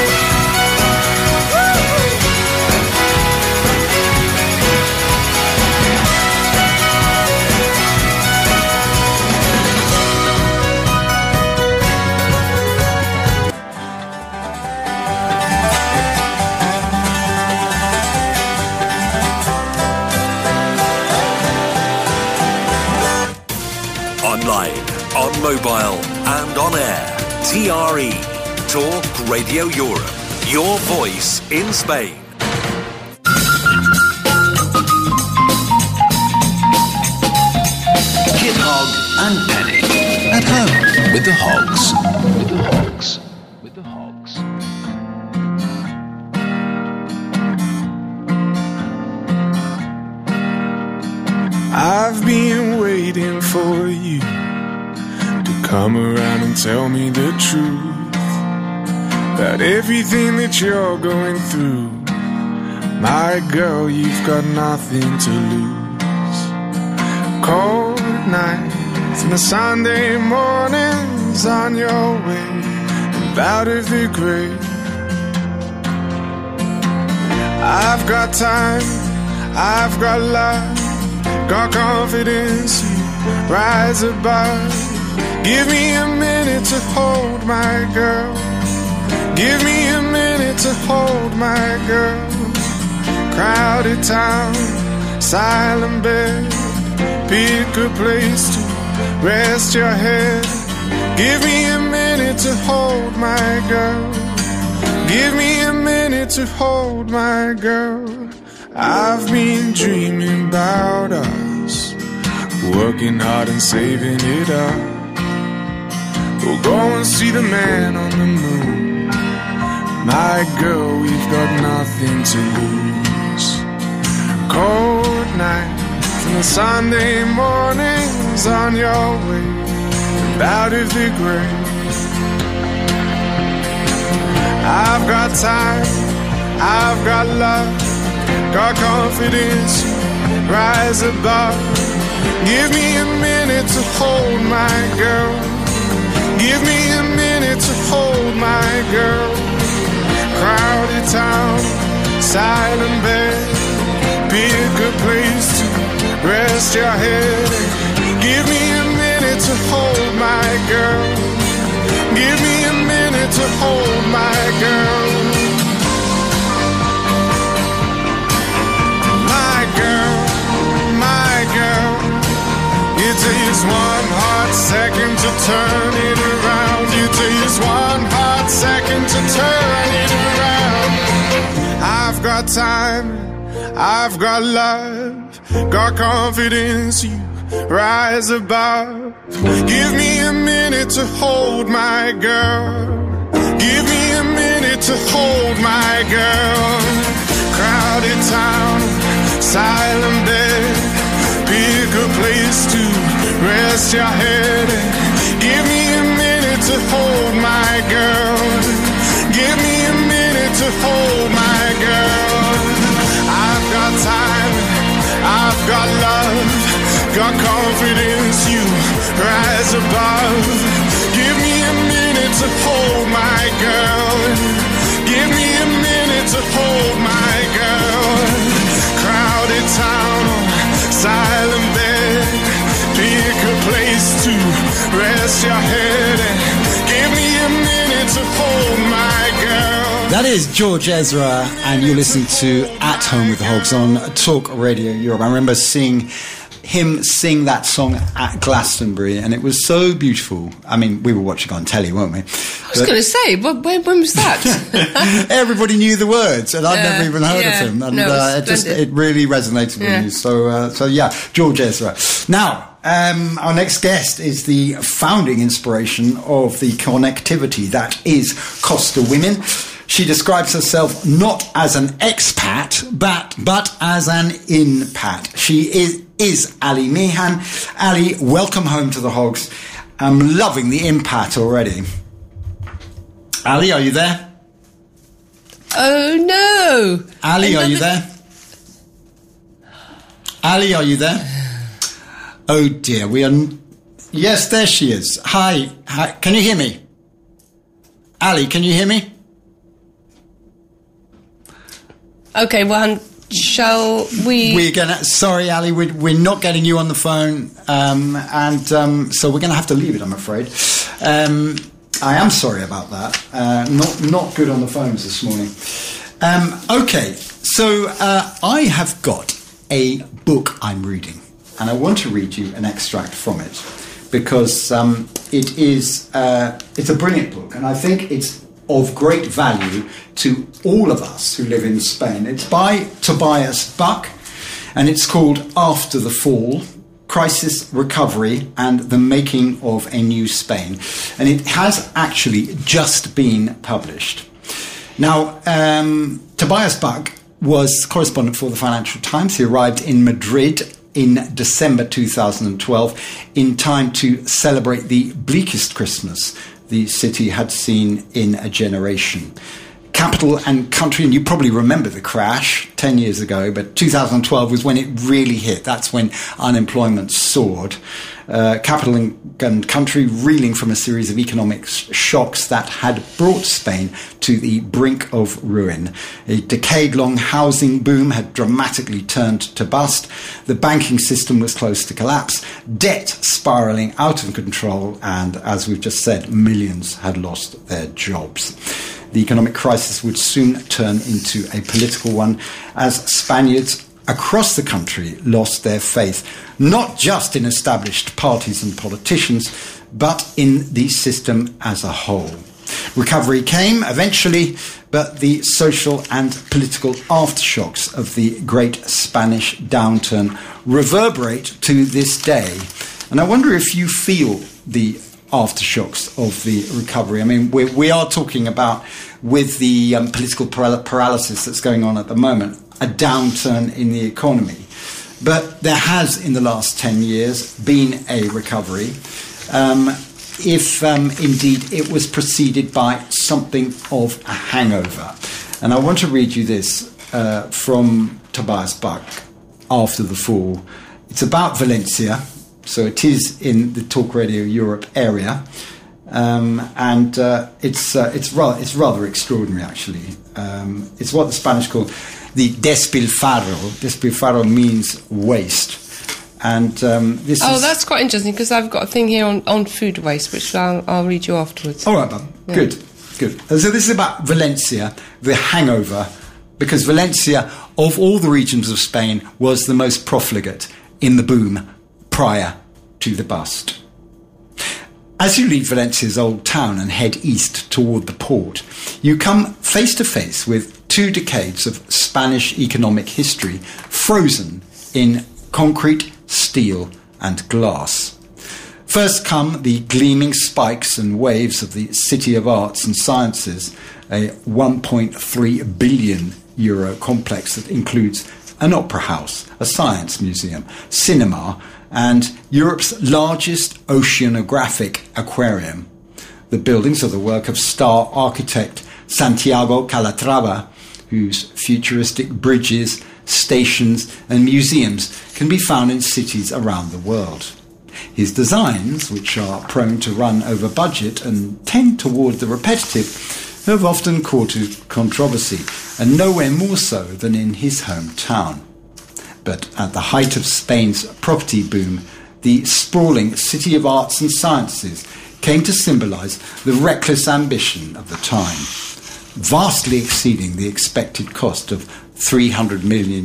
Online, on mobile and on air. TRE, Talk Radio Europe. Your voice in Spain. Kid Hog and Penny. At home with the Hogs. With the Hogs. With the Hogs. I've been waiting for you to come around and tell me the truth about everything that you're going through. My girl, you've got nothing to lose. Cold nights and the Sunday mornings on your way and out of the grave. I've got time, I've got love, got confidence, you rise above. Give me a minute to hold my girl. Give me a minute to hold my girl. Crowded town, silent bed. Pick a place to rest your head. Give me a minute to hold my girl. Give me a minute to hold my girl. I've been dreaming about us, working hard and saving it up. We'll go and see the man on the moon. My girl, we've got nothing to lose. Cold nights and the Sunday mornings on your way and out of the grave. I've got time, I've got love, got confidence, rise above. Give me a minute to hold my girl. Give me a minute to hold my girl. Crowded town, silent bed. Pick a place to rest your head. Give me a minute to hold my girl. Give me a to hold my girl. My girl, my girl. It takes one hot second to turn it around. It takes one hot second to turn it around. I've got time, I've got love, got confidence, you rise above. Give me a minute to hold my girl. Give me a minute to hold my girl. Crowded town, silent bed, pick a place to rest your head. Give me a minute to hold my girl. Give me a minute to hold my girl. I've got time, I've got love, got confidence, you rise above. Give me a minute to hold my girl. Give me a minute to hold my girl. Crowded town, silent bed, pick a place to rest your head. Give me a minute to hold my girl. That is George Ezra, and you're listening to At Home with the Hogs on Talk Radio Europe. I remember seeing him sing that song at Glastonbury, and it was so beautiful. I mean, we were watching on telly, weren't we? I was going to say, when was that? Everybody knew the words, and I'd never even heard of him, and it really resonated with me. So yeah, George Ezra. Now, our next guest is the founding inspiration of the connectivity that is Costa Women. She describes herself not as an expat, but as an inpat. She is Ali Meehan. Ali, welcome home to the Hogs. I'm loving the inpat already. Ali, are you there? Oh, no. Ali, are you there? Ali, are you there? Oh, dear. Yes, there she is. Hi. Can you hear me? Ali, can you hear me? Okay, well, shall we... Sorry, Ali, we're not getting you on the phone, so we're going to have to leave it, I'm afraid. I am sorry about that. Not good on the phones this morning. Okay, so I have got a book I'm reading, and I want to read you an extract from it, because it's a brilliant book, and I think it's of great value to all of us who live in Spain. It's by Tobias Buck, and it's called After the Fall, Crisis, Recovery, and the Making of a New Spain. And it has actually just been published. Now, Tobias Buck was correspondent for the Financial Times. He arrived in Madrid in December 2012 in time to celebrate the bleakest Christmas the city had seen in a generation. Capital and country, and you probably remember the crash 10 years ago, but 2012 was when it really hit. That's when unemployment soared. Capital and country reeling from a series of economic shocks that had brought Spain to the brink of ruin. A decade-long housing boom had dramatically turned to bust. The banking system was close to collapse. Debt spiralling out of control. And as we've just said, millions had lost their jobs. The economic crisis would soon turn into a political one as Spaniards across the country lost their faith, not just in established parties and politicians, but in the system as a whole. Recovery came eventually, but the social and political aftershocks of the great Spanish downturn reverberate to this day. And I wonder if you feel the aftershocks of the recovery. I mean, we are talking about, with the political paralysis that's going on at the moment, a downturn in the economy. But there has, in the last 10 years, been a recovery, if indeed it was preceded by something of a hangover. And I want to read you this from Tobias Buck, After the Fall. It's about Valencia, so it is in the Talk Radio Europe area. And it's rather extraordinary, actually. It's what the Spanish call the despilfarro. Despilfarro means waste. And this is... that's quite interesting, because I've got a thing here on food waste, which I'll read you afterwards. All right, Bob. Yeah. Good. Good. So this is about Valencia, the hangover, because Valencia, of all the regions of Spain, was the most profligate in the boom prior to the bust. As you leave Valencia's old town and head east toward the port, you come face to face with 2 decades of Spanish economic history frozen in concrete, steel and glass. First come the gleaming spikes and waves of the City of Arts and Sciences, a €1.3 billion complex that includes an opera house, a science museum, cinema, and Europe's largest oceanographic aquarium. The buildings are the work of star architect Santiago Calatrava, whose futuristic bridges, stations and museums can be found in cities around the world. His designs, which are prone to run over budget and tend toward the repetitive, have often courted controversy, and nowhere more so than in his hometown. But at the height of Spain's property boom, the sprawling City of Arts and Sciences came to symbolise the reckless ambition of the time. Vastly exceeding the expected cost of €300 million,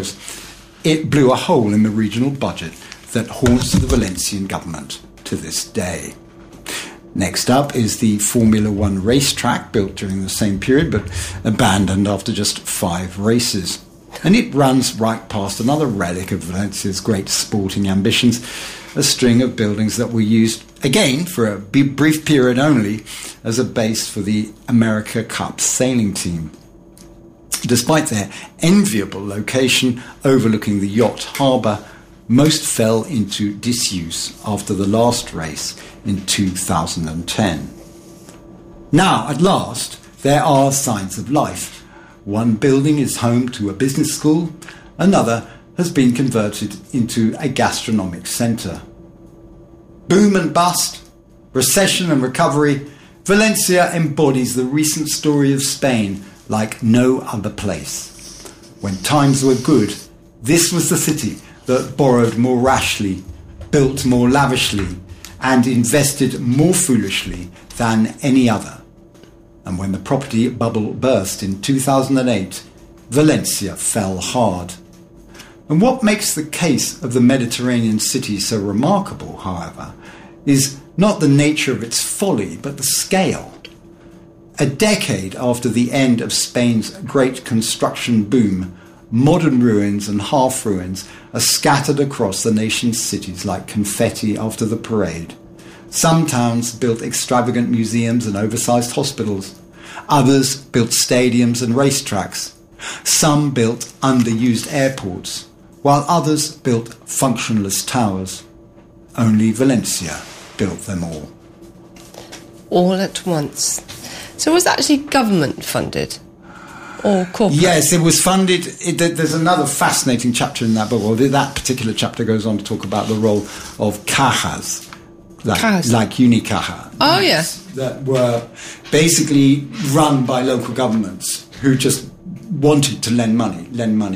it blew a hole in the regional budget that haunts the Valencian government to this day. Next up is the Formula One racetrack, built during the same period but abandoned after just 5 races. And it runs right past another relic of Valencia's great sporting ambitions, a string of buildings that were used, again for a brief period only, as a base for the America Cup sailing team. Despite their enviable location overlooking the yacht harbour, most fell into disuse after the last race in 2010. Now, at last, there are signs of life. One building is home to a business school, another has been converted into a gastronomic centre. Boom and bust, recession and recovery, Valencia embodies the recent story of Spain like no other place. When times were good, this was the city that borrowed more rashly, built more lavishly, and invested more foolishly than any other. And when the property bubble burst in 2008, Valencia fell hard. And what makes the case of the Mediterranean city so remarkable, however, is not the nature of its folly, but the scale. A decade after the end of Spain's great construction boom, modern ruins and half-ruins are scattered across the nation's cities like confetti after the parade. Some towns built extravagant museums and oversized hospitals. Others built stadiums and racetracks. Some built underused airports, while others built functionless towers. Only Valencia built them all. All at once. So was that actually government funded? Or corporate? Yes, it was funded. There's another fascinating chapter in that book. Well, that particular chapter goes on to talk about the role of cajas, like Unicaja. Oh, yeah. That were basically run by local governments who just wanted to lend money.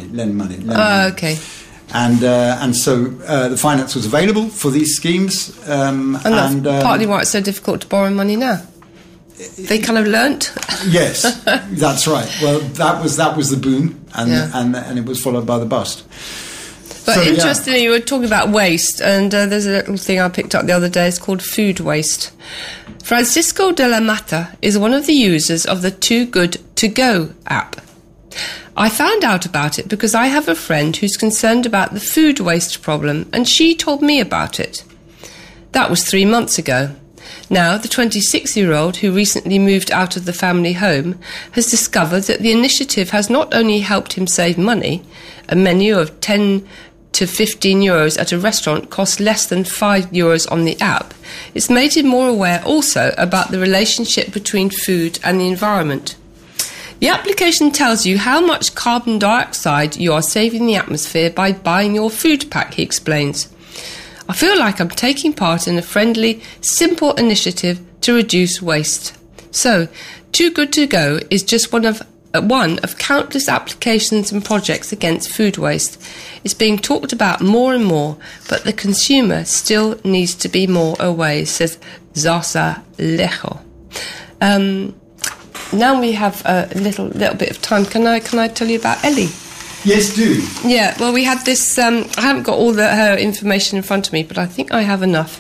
Okay. And so the finance was available for these schemes. And that's partly why it's so difficult to borrow money now. They kind of learnt. Yes, that's right. Well, that was the boom, and it was followed by the bust. But so, interestingly, you were talking about waste, and there's a little thing I picked up the other day. It's called food waste. Francisco de la Mata is one of the users of the Too Good To Go app. I found out about it because I have a friend who's concerned about the food waste problem, and she told me about it. That was 3 months ago. Now, the 26-year-old who recently moved out of the family home has discovered that the initiative has not only helped him save money, a menu of 10 to 15 euros at a restaurant costs less than 5 euros on the app. It's made him more aware also about the relationship between food and the environment. The application tells you how much carbon dioxide you are saving the atmosphere by buying your food pack, he explains. I feel like I'm taking part in a friendly, simple initiative to reduce waste. So, Too Good To Go is just one of countless applications and projects against food waste. It's being talked about more and more, but the consumer still needs to be more aware, says Zasa Lejo. now we have a little bit of time. Can I tell you about Ellie? Yes, do. Yeah, well, we had this... I haven't got all her information in front of me, but I think I have enough.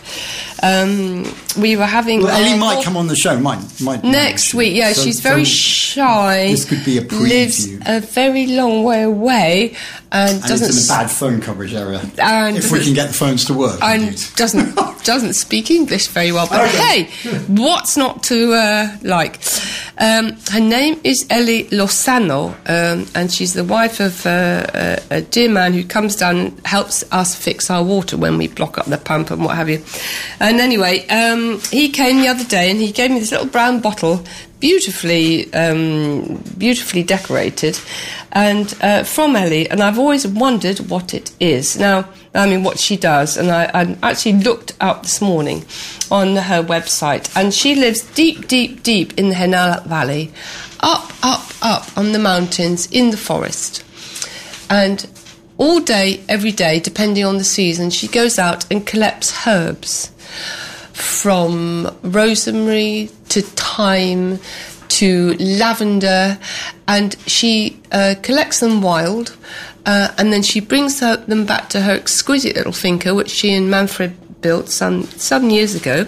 We were having... Well, Ellie might come on the show, might next week, yeah. So, she's very shy. This could be a preview. Lives a very long way away. And doesn't it's in a bad phone coverage area. And if we can get the phones to work. And doesn't speak English very well. But hey, what's not to like? Her name is Ellie Lozano, and she's the wife of a dear man who comes down and helps us fix our water when we block up the pump and what have you. And anyway, he came the other day and he gave me this little brown bottle, beautifully decorated, and from Ellie, and I've always wondered what it is. Now, I mean, what she does, and I actually looked up this morning on her website, and she lives deep, deep, deep in the Henal Valley, up on the mountains, in the forest. And all day, every day, depending on the season, she goes out and collects herbs, from rosemary to thyme to lavender, and she collects them wild, and then she brings them back to her exquisite little finca, which she and Manfred built some years ago.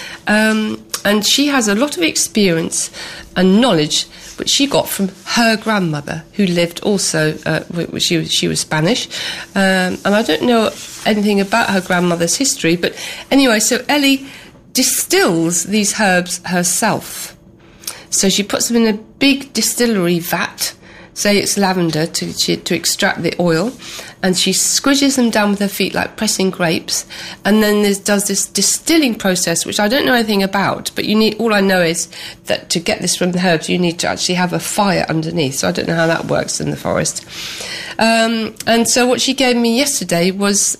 And she has a lot of experience and knowledge which she got from her grandmother, who lived also, she was Spanish, and I don't know anything about her grandmother's history, but anyway, so Ellie distills these herbs herself. So she puts them in a big distillery vat, say it's lavender, to extract the oil, and she squishes them down with her feet like pressing grapes, and then does this distilling process, which I don't know anything about, but all I know is that to get this from the herbs, you need to actually have a fire underneath, so I don't know how that works in the forest. And so what she gave me yesterday was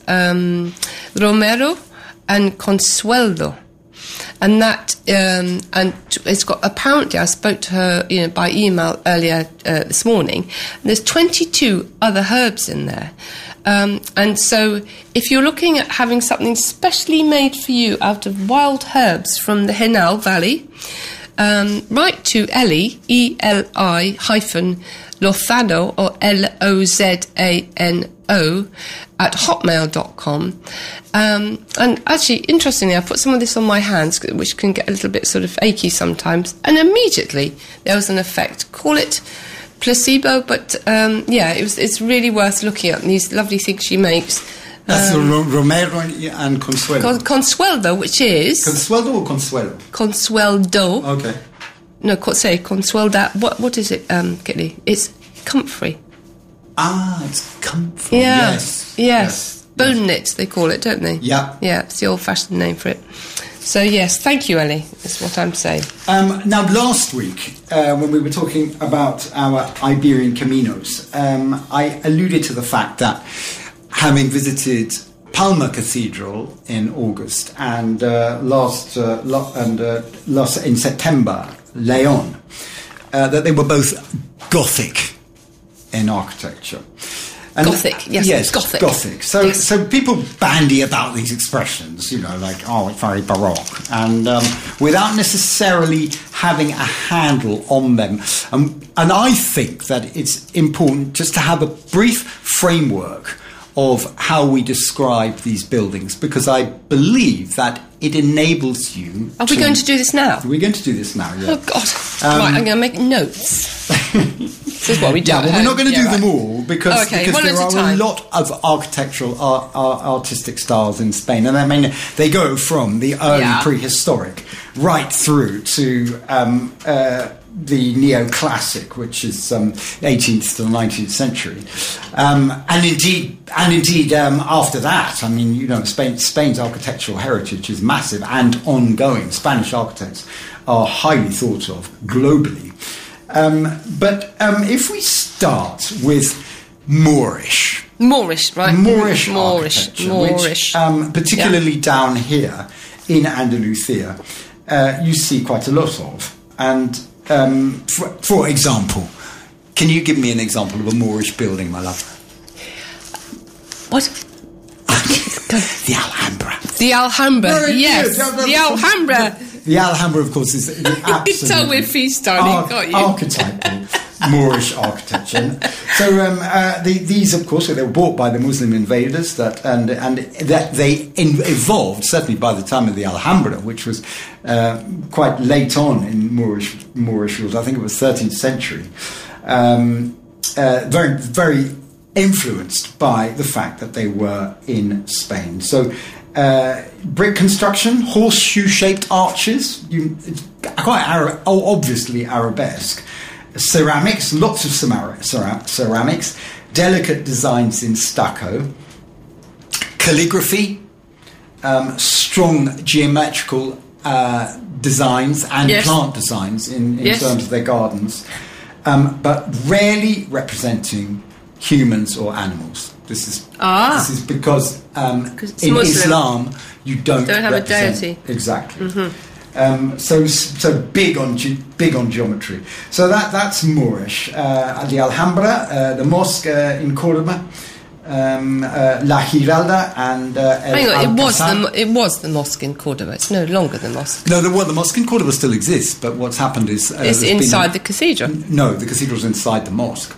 Romero and Consuelo. And that, and it's got, apparently, I spoke to her, by email earlier this morning, and there's 22 other herbs in there. And so if you're looking at having something specially made for you out of wild herbs from the Henal Valley, write to Ellie, Eli-Lozano, or Lozano, at hotmail.com. And actually, interestingly, I put some of this on my hands, which can get a little bit sort of achy sometimes, and immediately there was an effect. Call it placebo, but it's really worth looking at these lovely things she makes. That's Romero and Consuelo. Consuelo, which is... Consuelo or Consuelo? Consueldo. Okay. No, say Consuelda. What is it, Kitty? It's comfrey. Ah, it's comfrey. Yeah. Yes. Bone knit, they call it, don't they? Yeah. Yeah, it's the old-fashioned name for it. So, yes, thank you, Ellie, is what I'm saying. Now, last week, when we were talking about our Iberian Caminos, I alluded to the fact that having visited Palma Cathedral in August and in September, Leon, that they were both Gothic in architecture. And Gothic, yes, Gothic. So people bandy about these expressions, like, it's very Baroque, and without necessarily having a handle on them. And I think that it's important just to have a brief framework of how we describe these buildings, because I believe that it enables you Are we going to do this now? We're going to do this now, yeah. Oh, God. Right, I'm going to make notes. This is what we do. Yeah, well, we're not going to do them all, because there are a a lot of architectural, artistic styles in Spain. And I mean, they go from the early prehistoric right through to the neoclassic, which is 18th to the 19th century, and indeed after that, I mean, Spain's architectural heritage is massive and ongoing. Spanish architects are highly thought of globally, but if we start with Moorish, right? Moorish architecture, which particularly down here in Andalusia, you see quite a lot of, and for example, can you give me an example of a Moorish building, my love? What? The Alhambra. The Alhambra, yes. The Alhambra. The Alhambra, of course, is the absolute... You tell we're freestyling, can't you? Archetypal Moorish architecture. So these, of course, they were bought by the Muslim invaders, and that they evolved, certainly by the time of the Alhambra, which was quite late on in Moorish rules. I think it was 13th century. Very, very influenced by the fact that they were in Spain. So brick construction, horseshoe-shaped arches, it's quite obviously arabesque. Ceramics, lots of ceramics, delicate designs in stucco, calligraphy, strong geometrical designs and plant designs in terms of their gardens, but rarely representing humans or animals. This is because in Muslim. Islam you don't have a represent, deity. Exactly. So big on geometry. So that's Moorish. The Alhambra, the mosque in Cordoba, La Giralda, and hang on, it was the mosque in Cordoba. It's no longer the mosque. No, the mosque in Cordoba still exists, but what's happened is it's inside the cathedral. No, the cathedral's inside the mosque.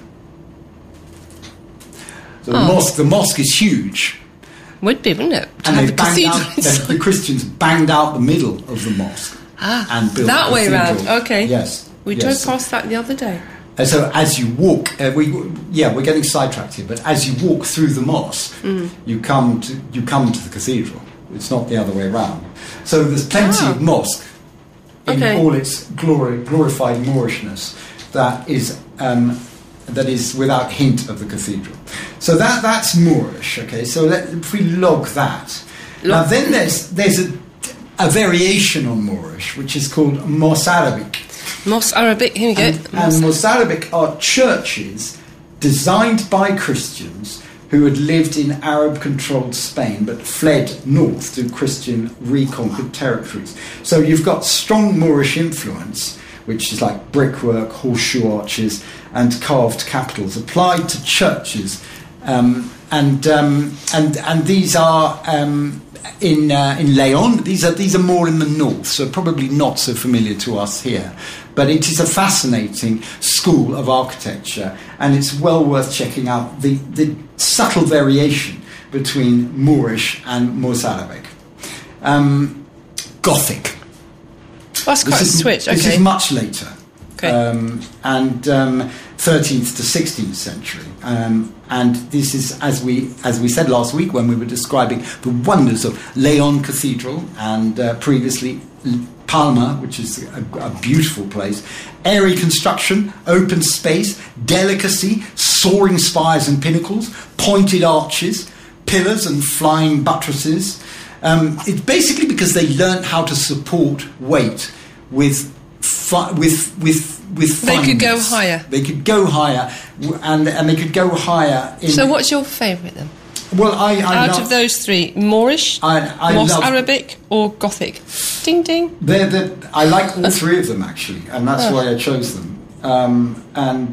So the mosque is huge. Would be, wouldn't it? And the Christians banged out the middle of the mosque and built that a way cathedral. round. Okay. Yes. We drove past that the other day. So as you walk, we're getting sidetracked here. But as you walk through the mosque, you come to the cathedral. It's not the other way around. So there's plenty of mosque in all its glorified Moorishness that is without hint of the cathedral. So that's Moorish. Okay, so if we log that. Now then there's a variation on Moorish, which is called Mozarabic. Mozarabic, here we go. And Mozarabic are churches designed by Christians who had lived in Arab-controlled Spain but fled north to Christian reconquered territories. So you've got strong Moorish influence, which is like brickwork, horseshoe arches, and carved capitals applied to churches, and these are in Leon. These are more in the north, so probably not so familiar to us here. But it is a fascinating school of architecture, and it's well worth checking out the subtle variation between Moorish and Mozarabic. Gothic. That's quite a switch. Okay. This is much later. Okay. And 13th to 16th century. And this is, as we said last week when we were describing the wonders of Leon Cathedral and previously Palma, which is a beautiful place. Airy construction, open space, delicacy, soaring spires and pinnacles, pointed arches, pillars and flying buttresses. It's basically because they learnt how to support weight with They could go higher. They could go higher, and they could go higher. So, what's your favourite then? Well, out of those three, Moorish, Mozarabic, or Gothic? Ding ding. I like all three of them actually, and that's why I chose them. I'm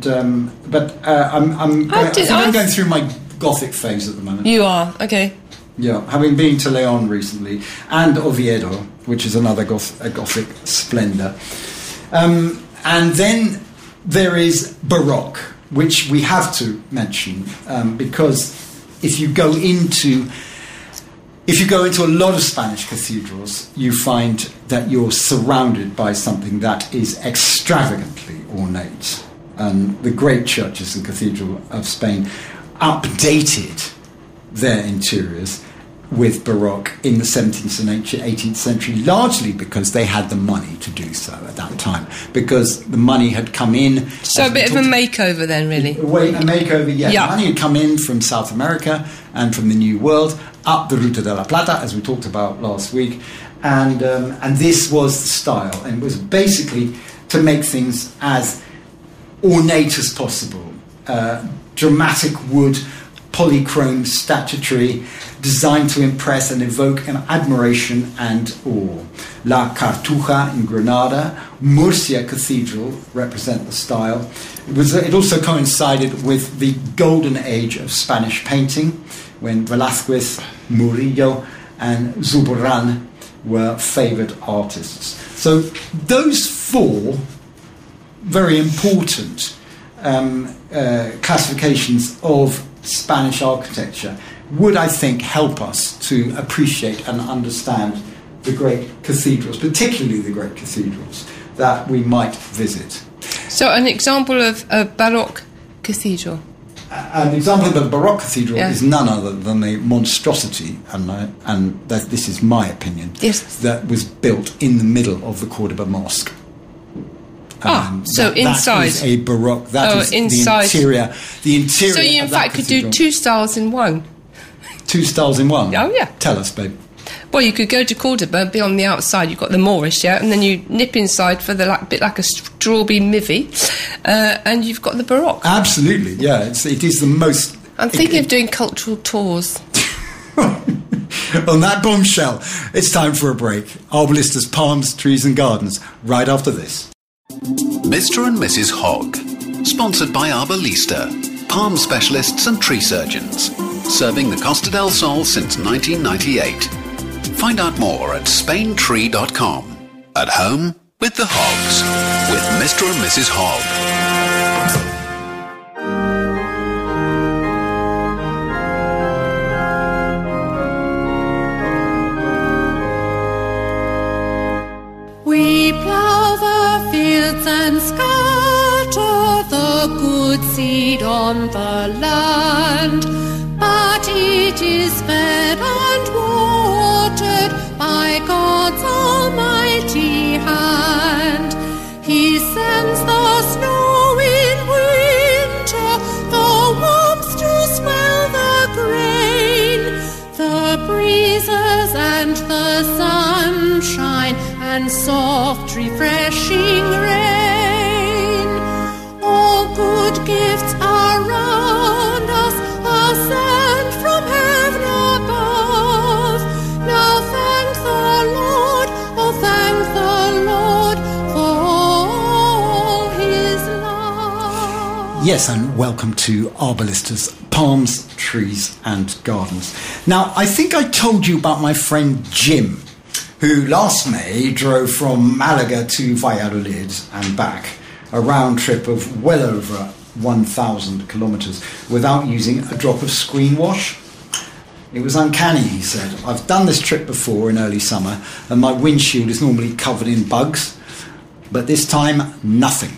going through my Gothic phase at the moment. You are, okay. Yeah, having been to Leon recently, and Oviedo, which is another Gothic splendour. And then there is Baroque, which we have to mention because if you go into a lot of Spanish cathedrals, you find that you're surrounded by something that is extravagantly ornate. And the great churches and cathedrals of Spain updated their interiors with Baroque in the 17th and 18th century, largely because they had the money to do so at that time, because the money had come in. So a bit of a makeover then, really? A makeover, yeah. The money had come in from South America and from the New World, up the Ruta de la Plata, as we talked about last week, and this was the style, and it was basically to make things as ornate as possible. Dramatic wood, polychrome statuary, designed to impress and evoke an admiration and awe. La Cartuja in Granada, Murcia Cathedral represent the style. It also coincided with the golden age of Spanish painting, when Velázquez, Murillo, and Zurbarán were favoured artists. So those four very important classifications of Spanish architecture would, I think, help us to appreciate and understand the great cathedrals, particularly the great cathedrals that we might visit. So an example of a Baroque cathedral? An example of a Baroque cathedral is none other than the monstrosity, and this is my opinion, that was built in the middle of the Cordoba Mosque. So inside. That is a Baroque. That is inside. The interior. So you in fact could do two styles in one. Two styles in one? Oh, yeah. Tell us, babe. Well, you could go to Cordoba and be on the outside. You've got the Moorish, and then you nip inside for the bit like a strawberry mivvy, and you've got the Baroque. Absolutely, yeah. It is the most... I'm thinking of doing cultural tours. On that bombshell, it's time for a break. Arbolista's Palms, Trees and Gardens, right after this. Mr. and Mrs. Hogg, sponsored by Arbolista, palm specialists and tree surgeons, serving the Costa del Sol since 1998. Find out more at SpainTree.com. At home with the Hoggs, with Mr. and Mrs. Hogg. We plough the fields and scatter the good seed on the land, but it is fed and watered by God's almighty hand. He sends the snow in winter, the warmth to swell the grain, the breezes and the sunshine and soft refreshing rain. All good gifts around us are sent from heaven above. Now thank the Lord, oh thank the Lord for all his love. Yes, and welcome to Arbolista's Palms, Trees and Gardens. Now, I think I told you about my friend Jim, who last May drove from Malaga to Valladolid and back, a round trip of well over 1,000 kilometres without using a drop of screen wash. It was uncanny, he said. I've done this trip before in early summer and my windshield is normally covered in bugs, but this time, nothing.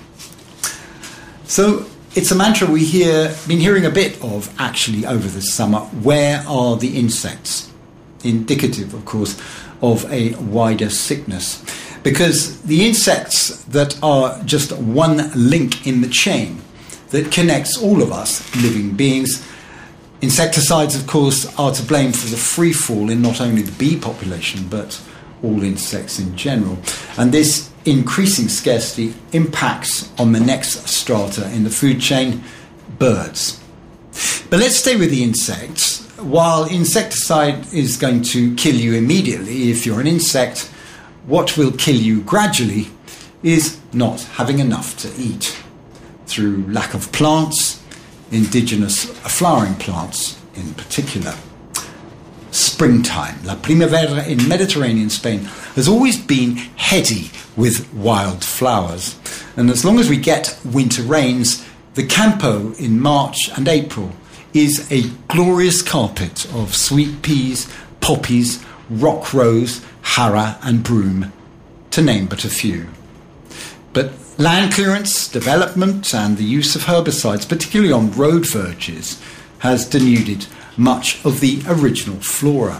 So it's a mantra we've been hearing a bit of actually over this summer. Where are the insects? Indicative, of course, of a wider sickness, because the insects that are just one link in the chain that connects all of us living beings. Insecticides, of course, are to blame for the free fall in not only the bee population but all insects in general, and this increasing scarcity impacts on the next strata in the food chain, birds. But let's stay with the insects. While insecticide is going to kill you immediately if you're an insect, what will kill you gradually is not having enough to eat through lack of plants, indigenous flowering plants in particular. Springtime, La Primavera in Mediterranean Spain, has always been heady with wild flowers. And as long as we get winter rains, the Campo in March and April is a glorious carpet of sweet peas, poppies, rock rose, hara and broom, to name but a few. But land clearance, development and the use of herbicides, particularly on road verges, has denuded much of the original flora.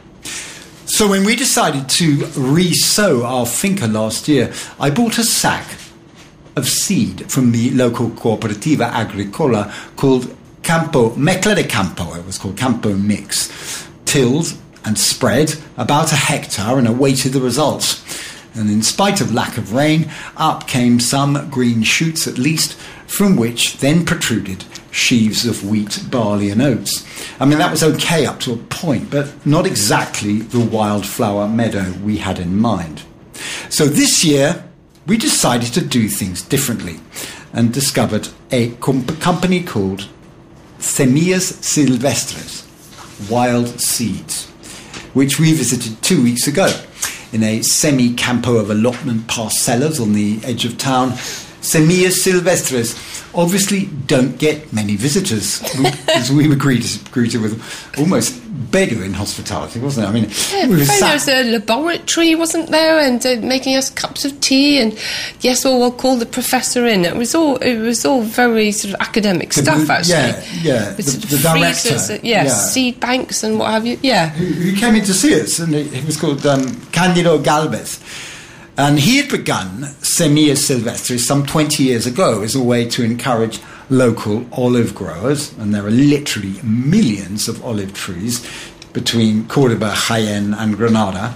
So when we decided to re-sow our finca last year, I bought a sack of seed from the local Cooperativa Agricola called Campo, Mezcla de Campo, it was called Campo Mix, tilled and spread about 1 hectare and awaited the results. And in spite of lack of rain, up came some green shoots at least, from which then protruded sheaves of wheat, barley and oats. I mean, that was okay up to a point, but not exactly the wildflower meadow we had in mind. So this year, we decided to do things differently and discovered a company called Semillas Silvestres, Wild Seeds, which we visited 2 weeks ago. in a semi-campo of allotment parcellas on the edge of town. Semillas Silvestres obviously don't get many visitors, as we were greeted with almost Bedouin hospitality, wasn't it? I mean, there was a laboratory, wasn't there, and making us cups of tea, and yes, we'll call the professor in. It was all very sort of academic stuff, actually. Yeah. The director, seed banks and what have you. Yeah, who came in to see us, and he was called Candido Galvez. And he had begun Semillas Silvestres some 20 years ago as a way to encourage local olive growers, and there are literally millions of olive trees between Córdoba, Jaén and Granada.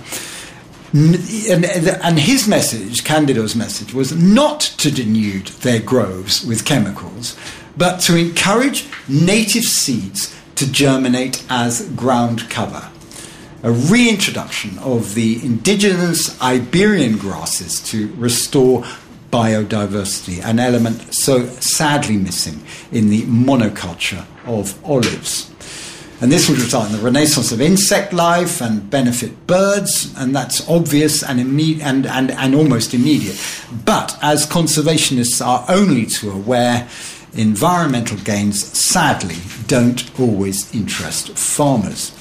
And his message, Candido's message, was not to denude their groves with chemicals, but to encourage native seeds to germinate as ground cover. A reintroduction of the indigenous Iberian grasses to restore biodiversity, an element so sadly missing in the monoculture of olives. And this would result in the renaissance of insect life and benefit birds, and that's obvious and almost immediate. But as conservationists are only too aware, environmental gains sadly don't always interest farmers.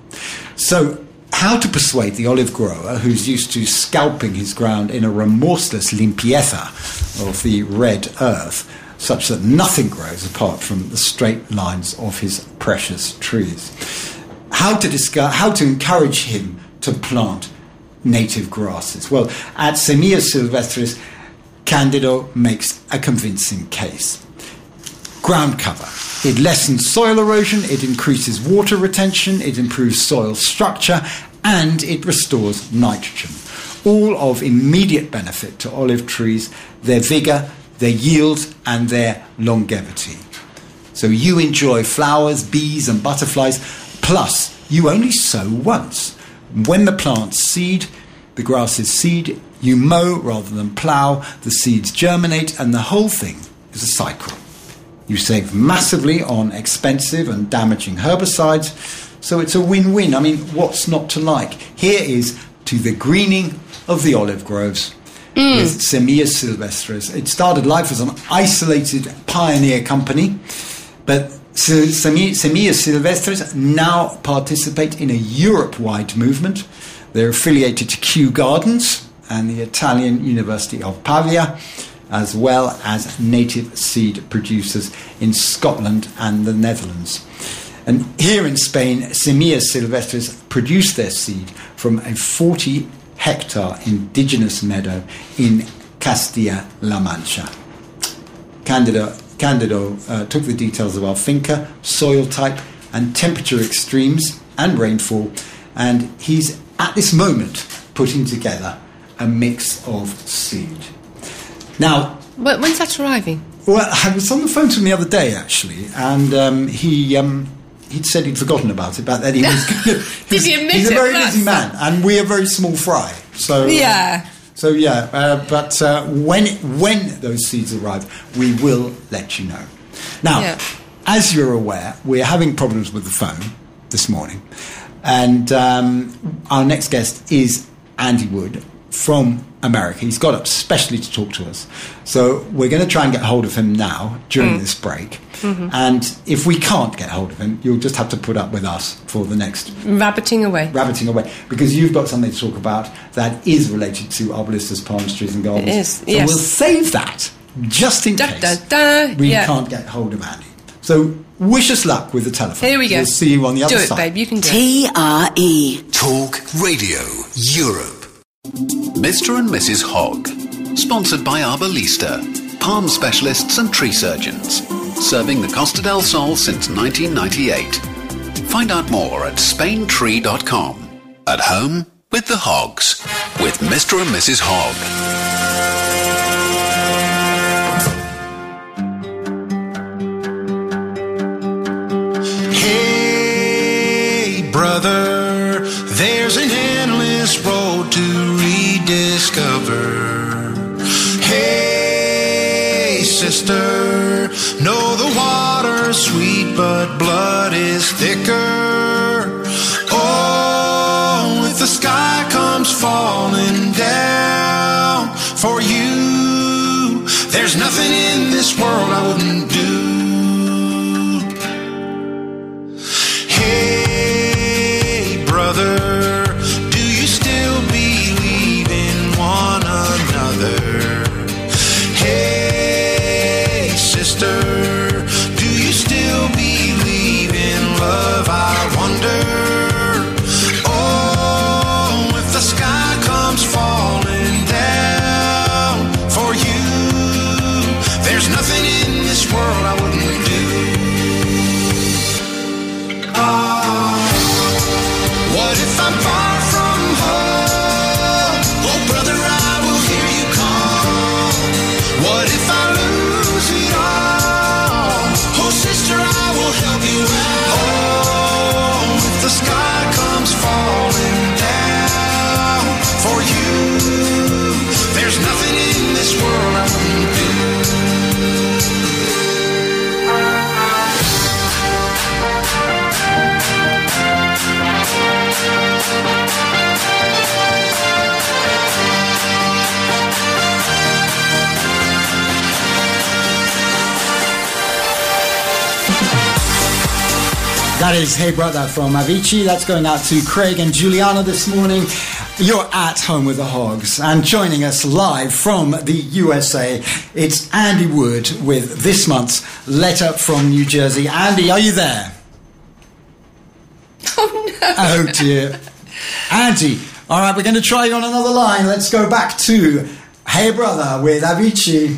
So, how to persuade the olive grower who's used to scalping his ground in a remorseless limpieza of the red earth, such that nothing grows apart from the straight lines of his precious trees? How to encourage him to plant native grasses? Well, at Semillas Silvestres, Candido makes a convincing case. Ground cover. It lessens soil erosion, it increases water retention, it improves soil structure, and it restores nitrogen. All of immediate benefit to olive trees, their vigour, their yield, and their longevity. So you enjoy flowers, bees, and butterflies, plus you only sow once. When the plants seed, the grasses seed, you mow rather than plough, the seeds germinate, and the whole thing is a cycle. You save massively on expensive and damaging herbicides, so it's a win-win. I mean, what's not to like? Here is to the greening of the olive groves with Semillas Silvestres. It started life as an isolated pioneer company, but Semillas Silvestres now participate in a Europe-wide movement. They're affiliated to Kew Gardens and the Italian University of Pavia, as well as native seed producers in Scotland and the Netherlands. And here in Spain, Semillas Silvestres produce their seed from a 40-hectare indigenous meadow in Castilla-La Mancha. Candido took the details of our finca, soil type, and temperature extremes and rainfall, and he's at this moment putting together a mix of seed. Now, when's that arriving? Well, I was on the phone to him the other day, actually, and he'd said he'd forgotten about it, but that he was. Did he admit he's it? a very busy man, and we're a very small fry. So yeah. But when those seeds arrive, we will let you know. Now, as you're aware, we're having problems with the phone this morning, and our next guest is Andy Wood from America. He's got up specially to talk to us. So we're going to try and get hold of him now during this break. Mm-hmm. And if we can't get hold of him, you'll just have to put up with us for the next... Rabbiting away. Because you've got something to talk about that is related to arbalistas, palms, trees and gardens. It is, so we'll save that just in case we can't get hold of Andy. So wish us luck with the telephone. Here we go. We'll see you on the other side. Do it, babe. You can do it. TRE. Talk Radio Europe. Mr. and Mrs. Hogg. Sponsored by Arbalista, palm specialists and tree surgeons. Serving the Costa del Sol since 1998. Find out more at SpainTree.com. At home with the Hoggs. With Mr. and Mrs. Hogg. Hey, brother, there's an endless road to rediscover. Hey, sister, know the water's sweet, but blood is thicker. Oh, if the sky comes falling That is Hey Brother from Avicii. That's going out to Craig and Juliana this morning. You're at Home with the Hogs. And joining us live from the USA, it's Andy Wood with this month's Letter from New Jersey. Andy, are you there? Oh, no. Oh, dear. Andy, all right, we're going to try you on another line. Let's go back to Hey Brother with Avicii.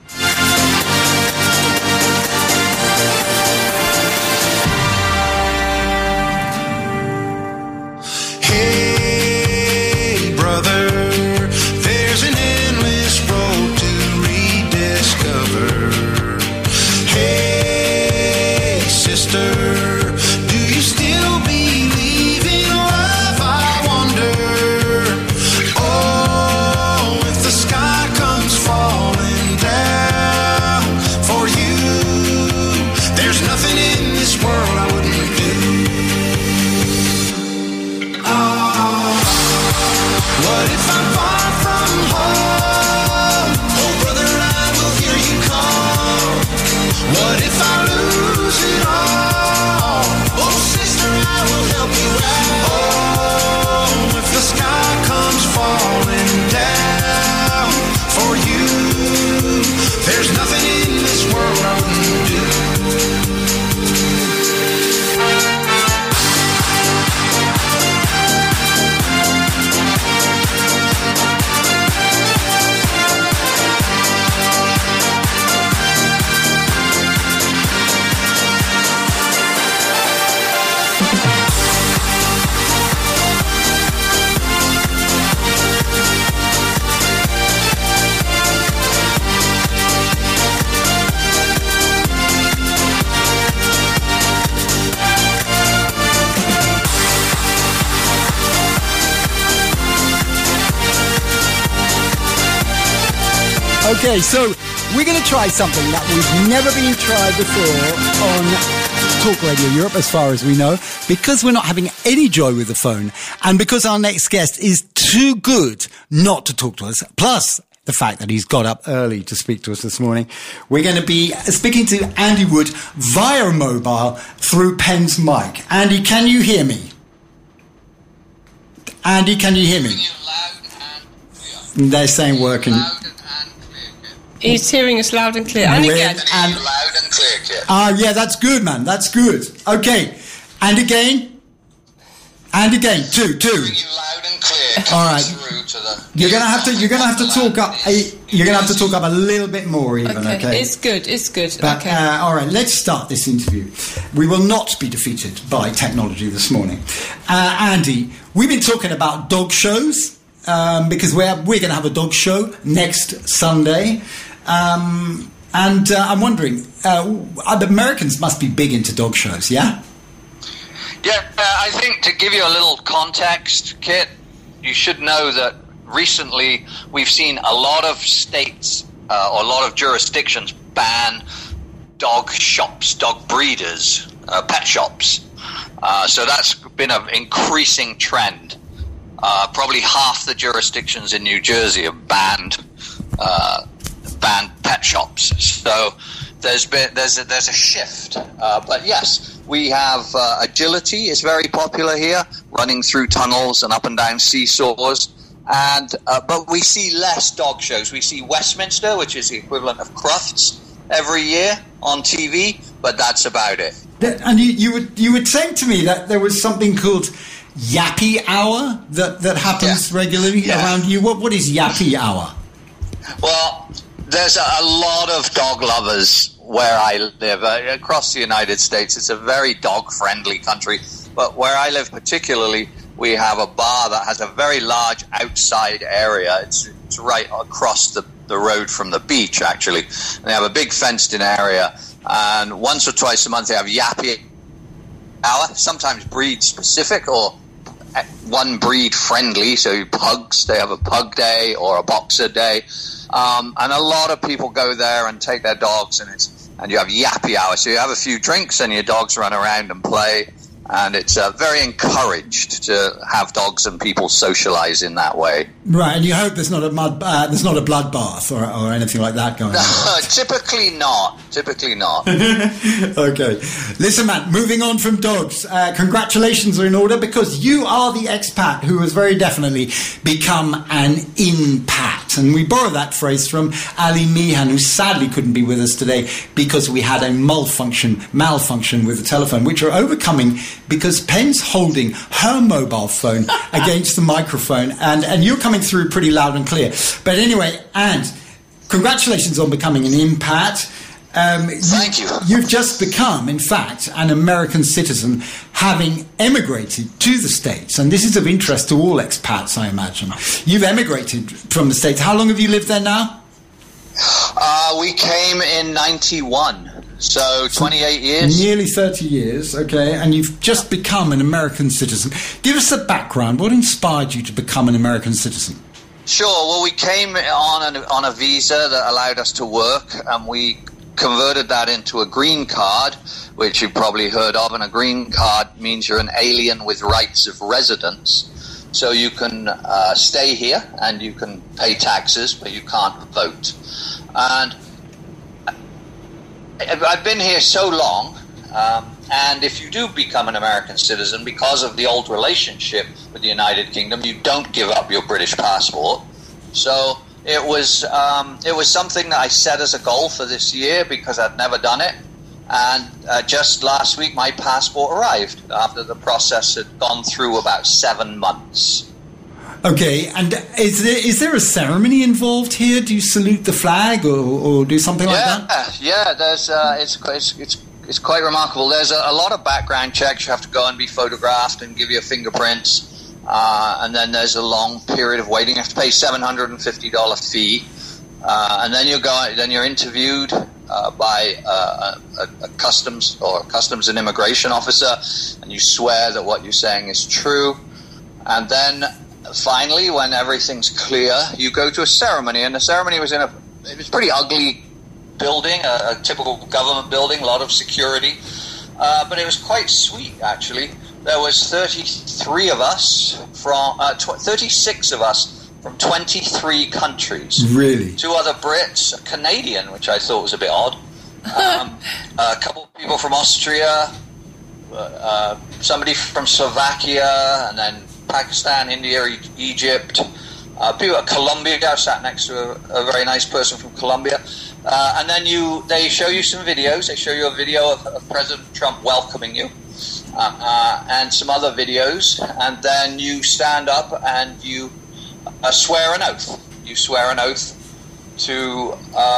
Okay, so we're going to try something that we've never been tried before on Talk Radio Europe, as far as we know, because we're not having any joy with the phone, and because our next guest is too good not to talk to us, plus the fact that he's got up early to speak to us this morning. We're going to be speaking to Andy Wood via mobile through Penn's mic. Andy, can you hear me? Andy, can you hear me? They're saying working. He's hearing us loud and clear. And again. And loud and clear, kid. Yeah, that's good, man. That's good. Okay. And again. And again. Two. Hearing you loud and clear. All right. You're gonna have to talk up. You're gonna have to talk up a little bit more, even. Okay. It's good. But, okay. All right. Let's start this interview. We will not be defeated by technology this morning. Andy, we've been talking about dog shows. Because we're going to have a dog show next Sunday. And I'm wondering, the Americans must be big into dog shows, yeah? Yeah, I think to give you a little context, Kit, you should know that recently we've seen a lot of states or a lot of jurisdictions ban dog shops, dog breeders, pet shops. So that's been an increasing trend. Probably half the jurisdictions in New Jersey have banned pet shops. So there's a shift. But yes, we have agility is very popular here, running through tunnels and up and down seesaws. And but we see less dog shows. We see Westminster, which is the equivalent of Crufts, every year on TV, but that's about it. And you were saying to me that there was something called Yappy Hour that happens regularly around you. What is Yappy Hour? Well, there's a lot of dog lovers where I live. Across the United States, it's a very dog-friendly country. But where I live particularly, we have a bar that has a very large outside area. It's right across the road from the beach, actually. And they have a big fenced-in area. And once or twice a month, they have Yappy Hour, sometimes breed-specific or one breed friendly, so pugs, they have a pug day or a boxer day, and a lot of people go there and take their dogs, and you have Yappy Hour, so you have a few drinks and your dogs run around and play, And it's very encouraged to have dogs and people socialize in that way. Right, and you hope there's not a bloodbath or anything like that going on. Typically not. Okay. Listen, Matt, moving on from dogs, congratulations are in order, because you are the expat who has very definitely become an inpat. And we borrow that phrase from Ali Meehan, who sadly couldn't be with us today because we had a malfunction with the telephone, which we're overcoming because Pen's holding her mobile phone against the microphone, and you're coming through pretty loud and clear. But anyway, and congratulations on becoming an impat. Thank you. You've just become, in fact, an American citizen, having emigrated to the States. And this is of interest to all expats, I imagine. You've emigrated from the States. How long have you lived there now? We came in 91. So 28 years? Nearly 30 years, okay. And you've just become an American citizen. Give us the background. What inspired you to become an American citizen? Sure. Well, we came on a visa that allowed us to work, and we converted that into a green card, which you've probably heard of. And a green card means you're an alien with rights of residence. So you can stay here and you can pay taxes, but you can't vote. And I've been here so long, and if you do become an American citizen, because of the old relationship with the United Kingdom, you don't give up your British passport. So it was something that I set as a goal for this year because I'd never done it. And just last week, my passport arrived after the process had gone through about 7 months. Okay, and is there a ceremony involved here? Do you salute the flag or do something like that? Yeah, there's it's quite remarkable. There's a lot of background checks. You have to go and be photographed and give your fingerprints, and then there's a long period of waiting. You have to pay $750 fee, and then you're interviewed by a customs and immigration officer, and you swear that what you're saying is true, and then finally, when everything's clear, you go to a ceremony, and the ceremony was it was a pretty ugly building, a typical government building, a lot of security, but it was quite sweet, actually. There was 36 of us from 23 countries. Really? 2 other Brits, a Canadian, which I thought was a bit odd, a couple of people from Austria, somebody from Slovakia, and then Pakistan, India, Egypt, people at Colombia. I sat next to a very nice person from Colombia. And then they show you some videos. They show you a video of President Trump welcoming you, and some other videos. And then you stand up and you swear an oath. You swear an oath to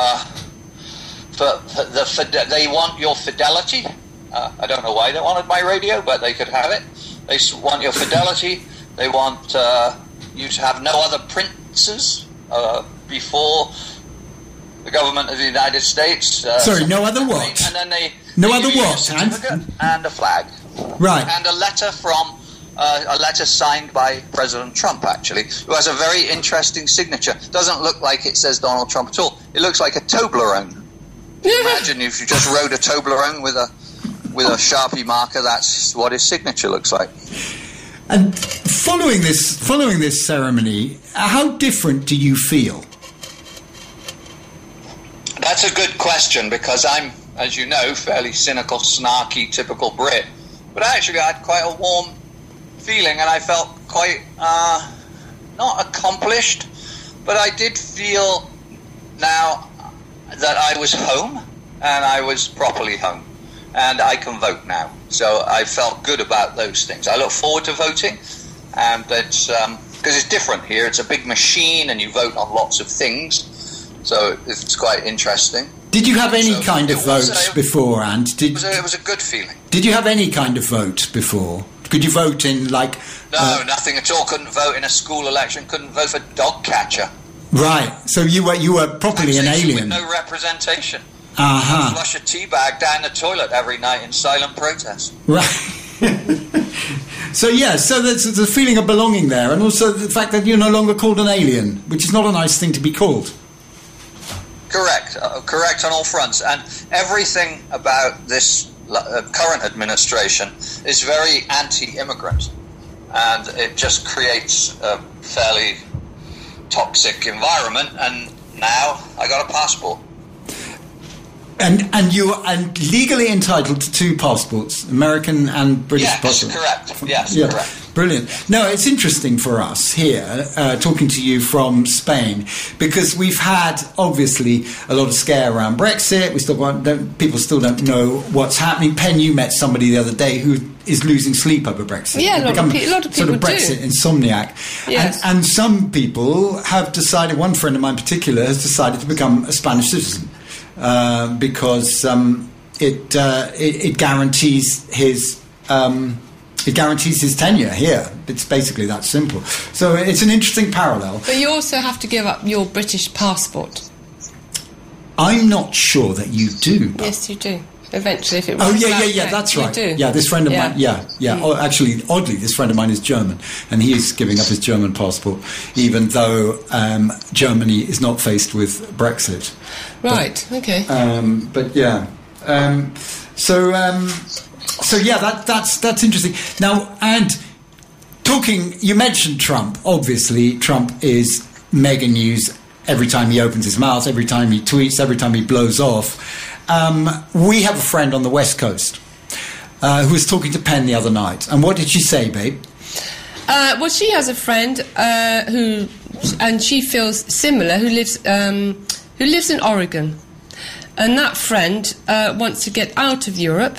they want your fidelity. I don't know why they wanted my radio, but they could have it. They want your fidelity. They want you to have no other princes before the government of the United States. Sorry, no other what? And then they no other what? Certificate and a flag. Right. And a letter from a letter signed by President Trump, actually, who has a very interesting signature. Doesn't look like it says Donald Trump at all. It looks like a Toblerone. Imagine if you just wrote a Toblerone with a Sharpie marker. That's what his signature looks like. And following this ceremony, how different do you feel? That's a good question, because I'm, as you know, fairly cynical, snarky, typical Brit. But actually, I had quite a warm feeling, and I felt quite not accomplished, but I did feel now that I was home, and I was properly home. And I can vote now. So I felt good about those things. I look forward to voting, and it's because it's different here. It's a big machine, and you vote on lots of things. So it's quite interesting. Did you have any kind of vote before, and it was a good feeling. Did you have any kind of vote before? Could you vote in No, nothing at all. Couldn't vote in a school election. Couldn't vote for dog catcher. Right. So you were properly an alien. With no representation. Flush a tea bag down the toilet every night in silent protest. Right. So there's a feeling of belonging there, and also the fact that you're no longer called an alien, which is not a nice thing to be called. Correct on all fronts. And everything about this current administration is very anti-immigrant. And it just creates a fairly toxic environment. And now I got a passport. And you are legally entitled to 2 passports, American and British passport. Correct. Yes, yeah. Correct. Brilliant. No, it's interesting for us here, talking to you from Spain, because we've had, obviously, a lot of scare around Brexit. People still don't know what's happening. Penn, you met somebody the other day who is losing sleep over Brexit. Yeah, a lot of people sort of Brexit insomniac. Yes. And some people have decided, one friend of mine in particular has decided to become a Spanish citizen. Because it guarantees his tenure here. It's basically that simple. So it's an interesting parallel. But you also have to give up your British passport. I'm not sure that you do. Yes, you do. Eventually, if it Oh, works yeah, out, that's you right. do. Yeah, this friend of mine, Oh, actually, oddly, this friend of mine is German, and he is giving up his German passport, even though Germany is not faced with Brexit. Right, okay. But yeah. So yeah, that's interesting. Now, and talking, you mentioned Trump. Obviously, Trump is mega news every time he opens his mouth, every time he tweets, every time he blows off. We have a friend on the West Coast who was talking to Penn the other night. And what did she say, babe? Well, she has a friend who, and she feels similar, who lives in Oregon. And that friend wants to get out of Europe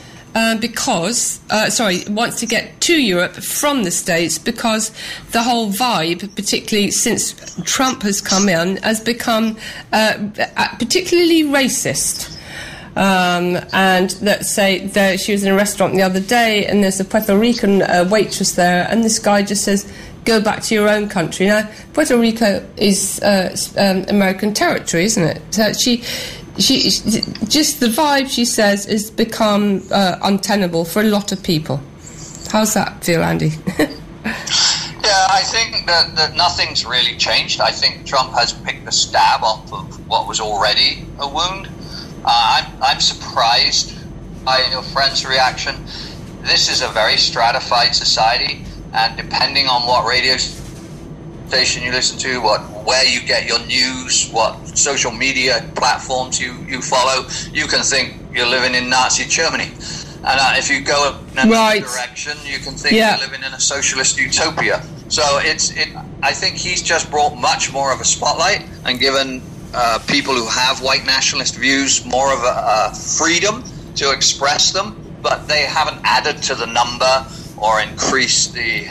wants to get to Europe from the States because the whole vibe, particularly since Trump has come in, has become particularly racist. And let's say she was in a restaurant the other day and there's a Puerto Rican waitress there, and this guy just says, go back to your own country. Now, Puerto Rico is American territory, isn't it? So she just the vibe, she says, has become untenable for a lot of people. How's that feel, Andy? Yeah, I think that nothing's really changed. I think Trump has picked a stab off of what was already a wound. I'm surprised by your friend's reaction. This is a very stratified society, and depending on what radio station you listen to, where you get your news, what social media platforms you follow, you can think you're living in Nazi Germany. And if you go in another direction, you can think you're living in a socialist utopia. So I think he's just brought much more of a spotlight and given people who have white nationalist views more of a freedom to express them, but they haven't added to the number or increased the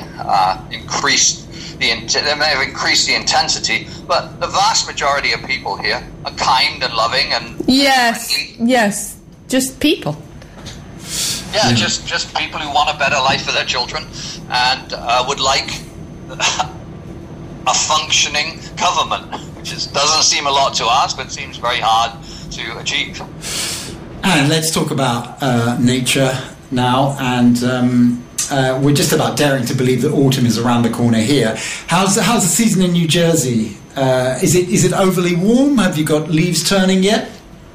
they may have increased the intensity, but the vast majority of people here are kind and loving and friendly. Yes, just people. Yeah, just people who want a better life for their children and would like a functioning government, which doesn't seem a lot to ask, but seems very hard to achieve. And let's talk about nature now, and we're just about daring to believe that autumn is around the corner here. How's the season in New Jersey? Is it overly warm? Have you got leaves turning yet?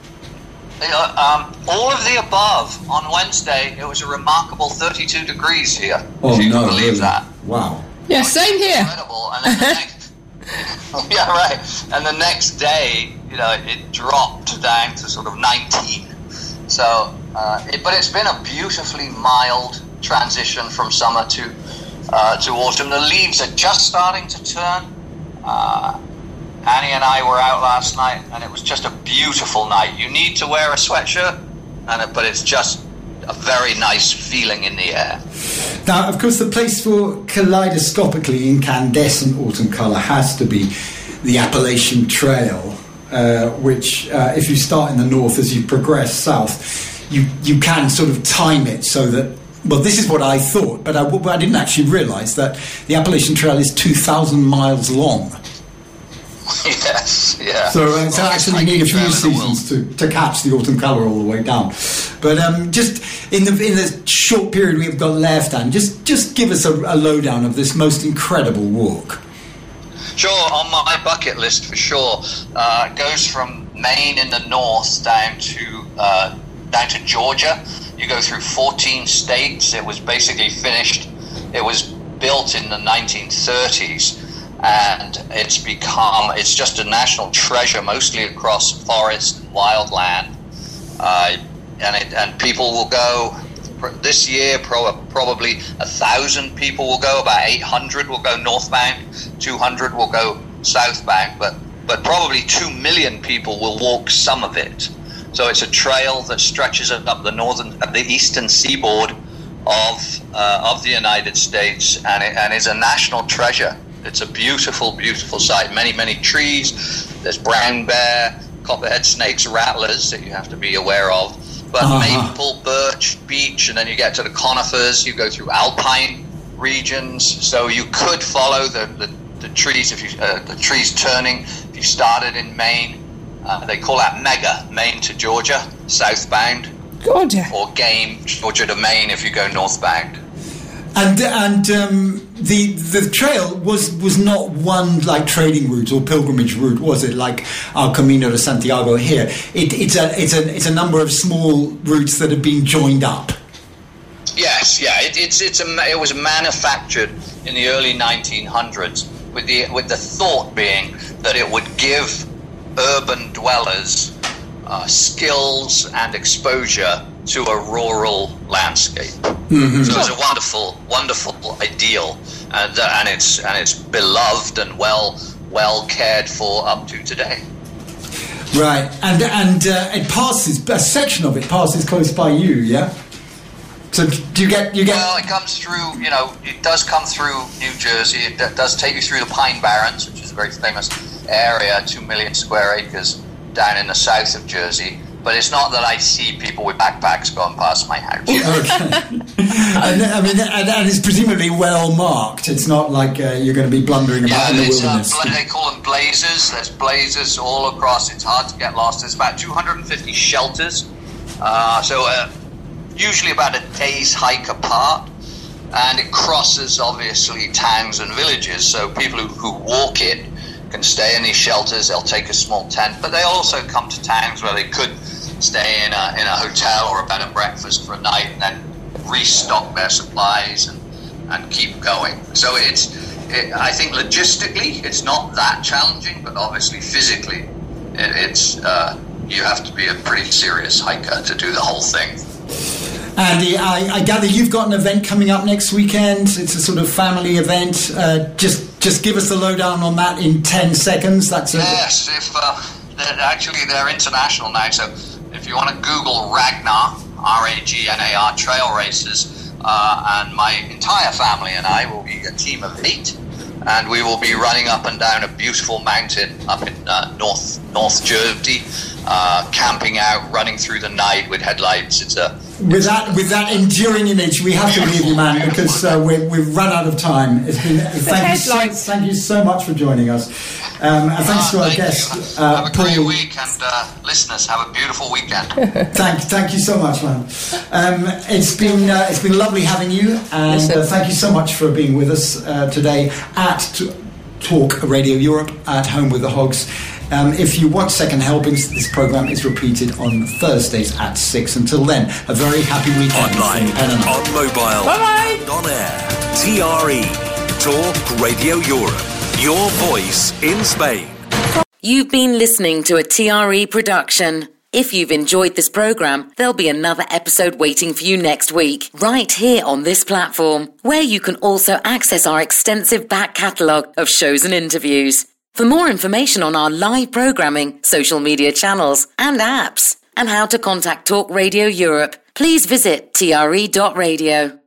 All of the above. On Wednesday, it was a remarkable 32 degrees here. Oh, if you no, can believe really? that. Wow. Yeah, same here. Incredible. And then the next, yeah, right. And the next day, it dropped down to sort of 19. So, but it's been a beautifully mild transition from summer to autumn. The leaves are just starting to turn. Annie and I were out last night, and it was just a beautiful night. You need to wear a sweatshirt, but it's just a very nice feeling in the air. Now, of course, the place for kaleidoscopically incandescent autumn colour has to be the Appalachian Trail, which, if you start in the north, as you progress south, you can sort of time it so that, well, this is what I thought, but I didn't actually realise that the Appalachian Trail is 2,000 miles long. Yes, yeah. So it's actually need a few seasons to catch the autumn colour all the way down. But just in the short period we've got left, Anne, just give us a lowdown of this most incredible walk. Sure, on my bucket list for sure. It goes from Maine in the north down to Georgia. You go through 14 states. It was basically finished. It was built in the 1930s, and it's just a national treasure, mostly across forest and wildland. And people will go this year. Probably 1,000 people will go. About 800 will go northbound. 200 will go southbound. But probably 2 million people will walk some of it. So it's a trail that stretches up the eastern seaboard of the United States, and is a national treasure. It's a beautiful, beautiful sight. Many, many trees. There's brown bear, copperhead snakes, rattlers that you have to be aware of. But maple, birch, beech, and then you get to the conifers. You go through alpine regions, so you could follow the trees the trees turning. If you started in Maine, they call that Mega, Maine to Georgia, southbound. Georgia. Or Game, Georgia to Maine if you go northbound. And the trail was not one like trading route or pilgrimage route, was it? Like our Camino de Santiago here. It's a number of small routes that have been joined up. Yes, yeah. It was manufactured in the early 1900s with the thought being that it would give urban dwellers skills and exposure to a rural landscape. Mm-hmm. So it's a wonderful, wonderful ideal, and it's beloved and well cared for up to today. Right, and it passes, a section of it passes close by you, yeah. So do you get? Well, it comes through. It does come through New Jersey. It does take you through the Pine Barrens, which is a very famous area, 2 million square acres down in the south of Jersey. But it's not that I see people with backpacks going past my house. Okay. and it's presumably well marked. It's not like you're going to be blundering about in the wilderness. They call them blazes. There's blazes all across. It's hard to get lost. There's about 250 shelters. Usually about a day's hike apart. And it crosses, obviously, towns and villages. So people who walk it can stay in these shelters. They'll take a small tent. But they also come to towns where they could stay in a hotel or a bed and breakfast for a night and then restock their supplies and keep going. So I think logistically it's not that challenging, but obviously physically it's you have to be a pretty serious hiker to do the whole thing. Andy, I gather you've got an event coming up next weekend. It's a sort of family event. Just give us the lowdown on that in 10 seconds. Yes, they're international now, so if you want to Google Ragnar, R-A-G-N-A-R, trail races, and my entire family and I will be a team of 8, and we will be running up and down a beautiful mountain up in North Jersey, camping out, running through the night with headlights. With that enduring image, we have to leave you, man, because we've run out of time. It's been thank you so much for joining us, and thanks to our guest. Have a great week, and listeners, have a beautiful weekend. Thank you so much, man. It's been lovely having you, and thank you so much for being with us today at Talk Radio Europe at Home with the Hogs. If you want second helpings, this programme is repeated on Thursdays at 6. Until then, a very happy weekend. Online, on mobile, bye-bye. And on air. TRE, Talk Radio Europe, your voice in Spain. You've been listening to a TRE production. If you've enjoyed this programme, there'll be another episode waiting for you next week, right here on this platform, where you can also access our extensive back catalogue of shows and interviews. For more information on our live programming, social media channels and apps, and how to contact Talk Radio Europe, please visit tre.radio.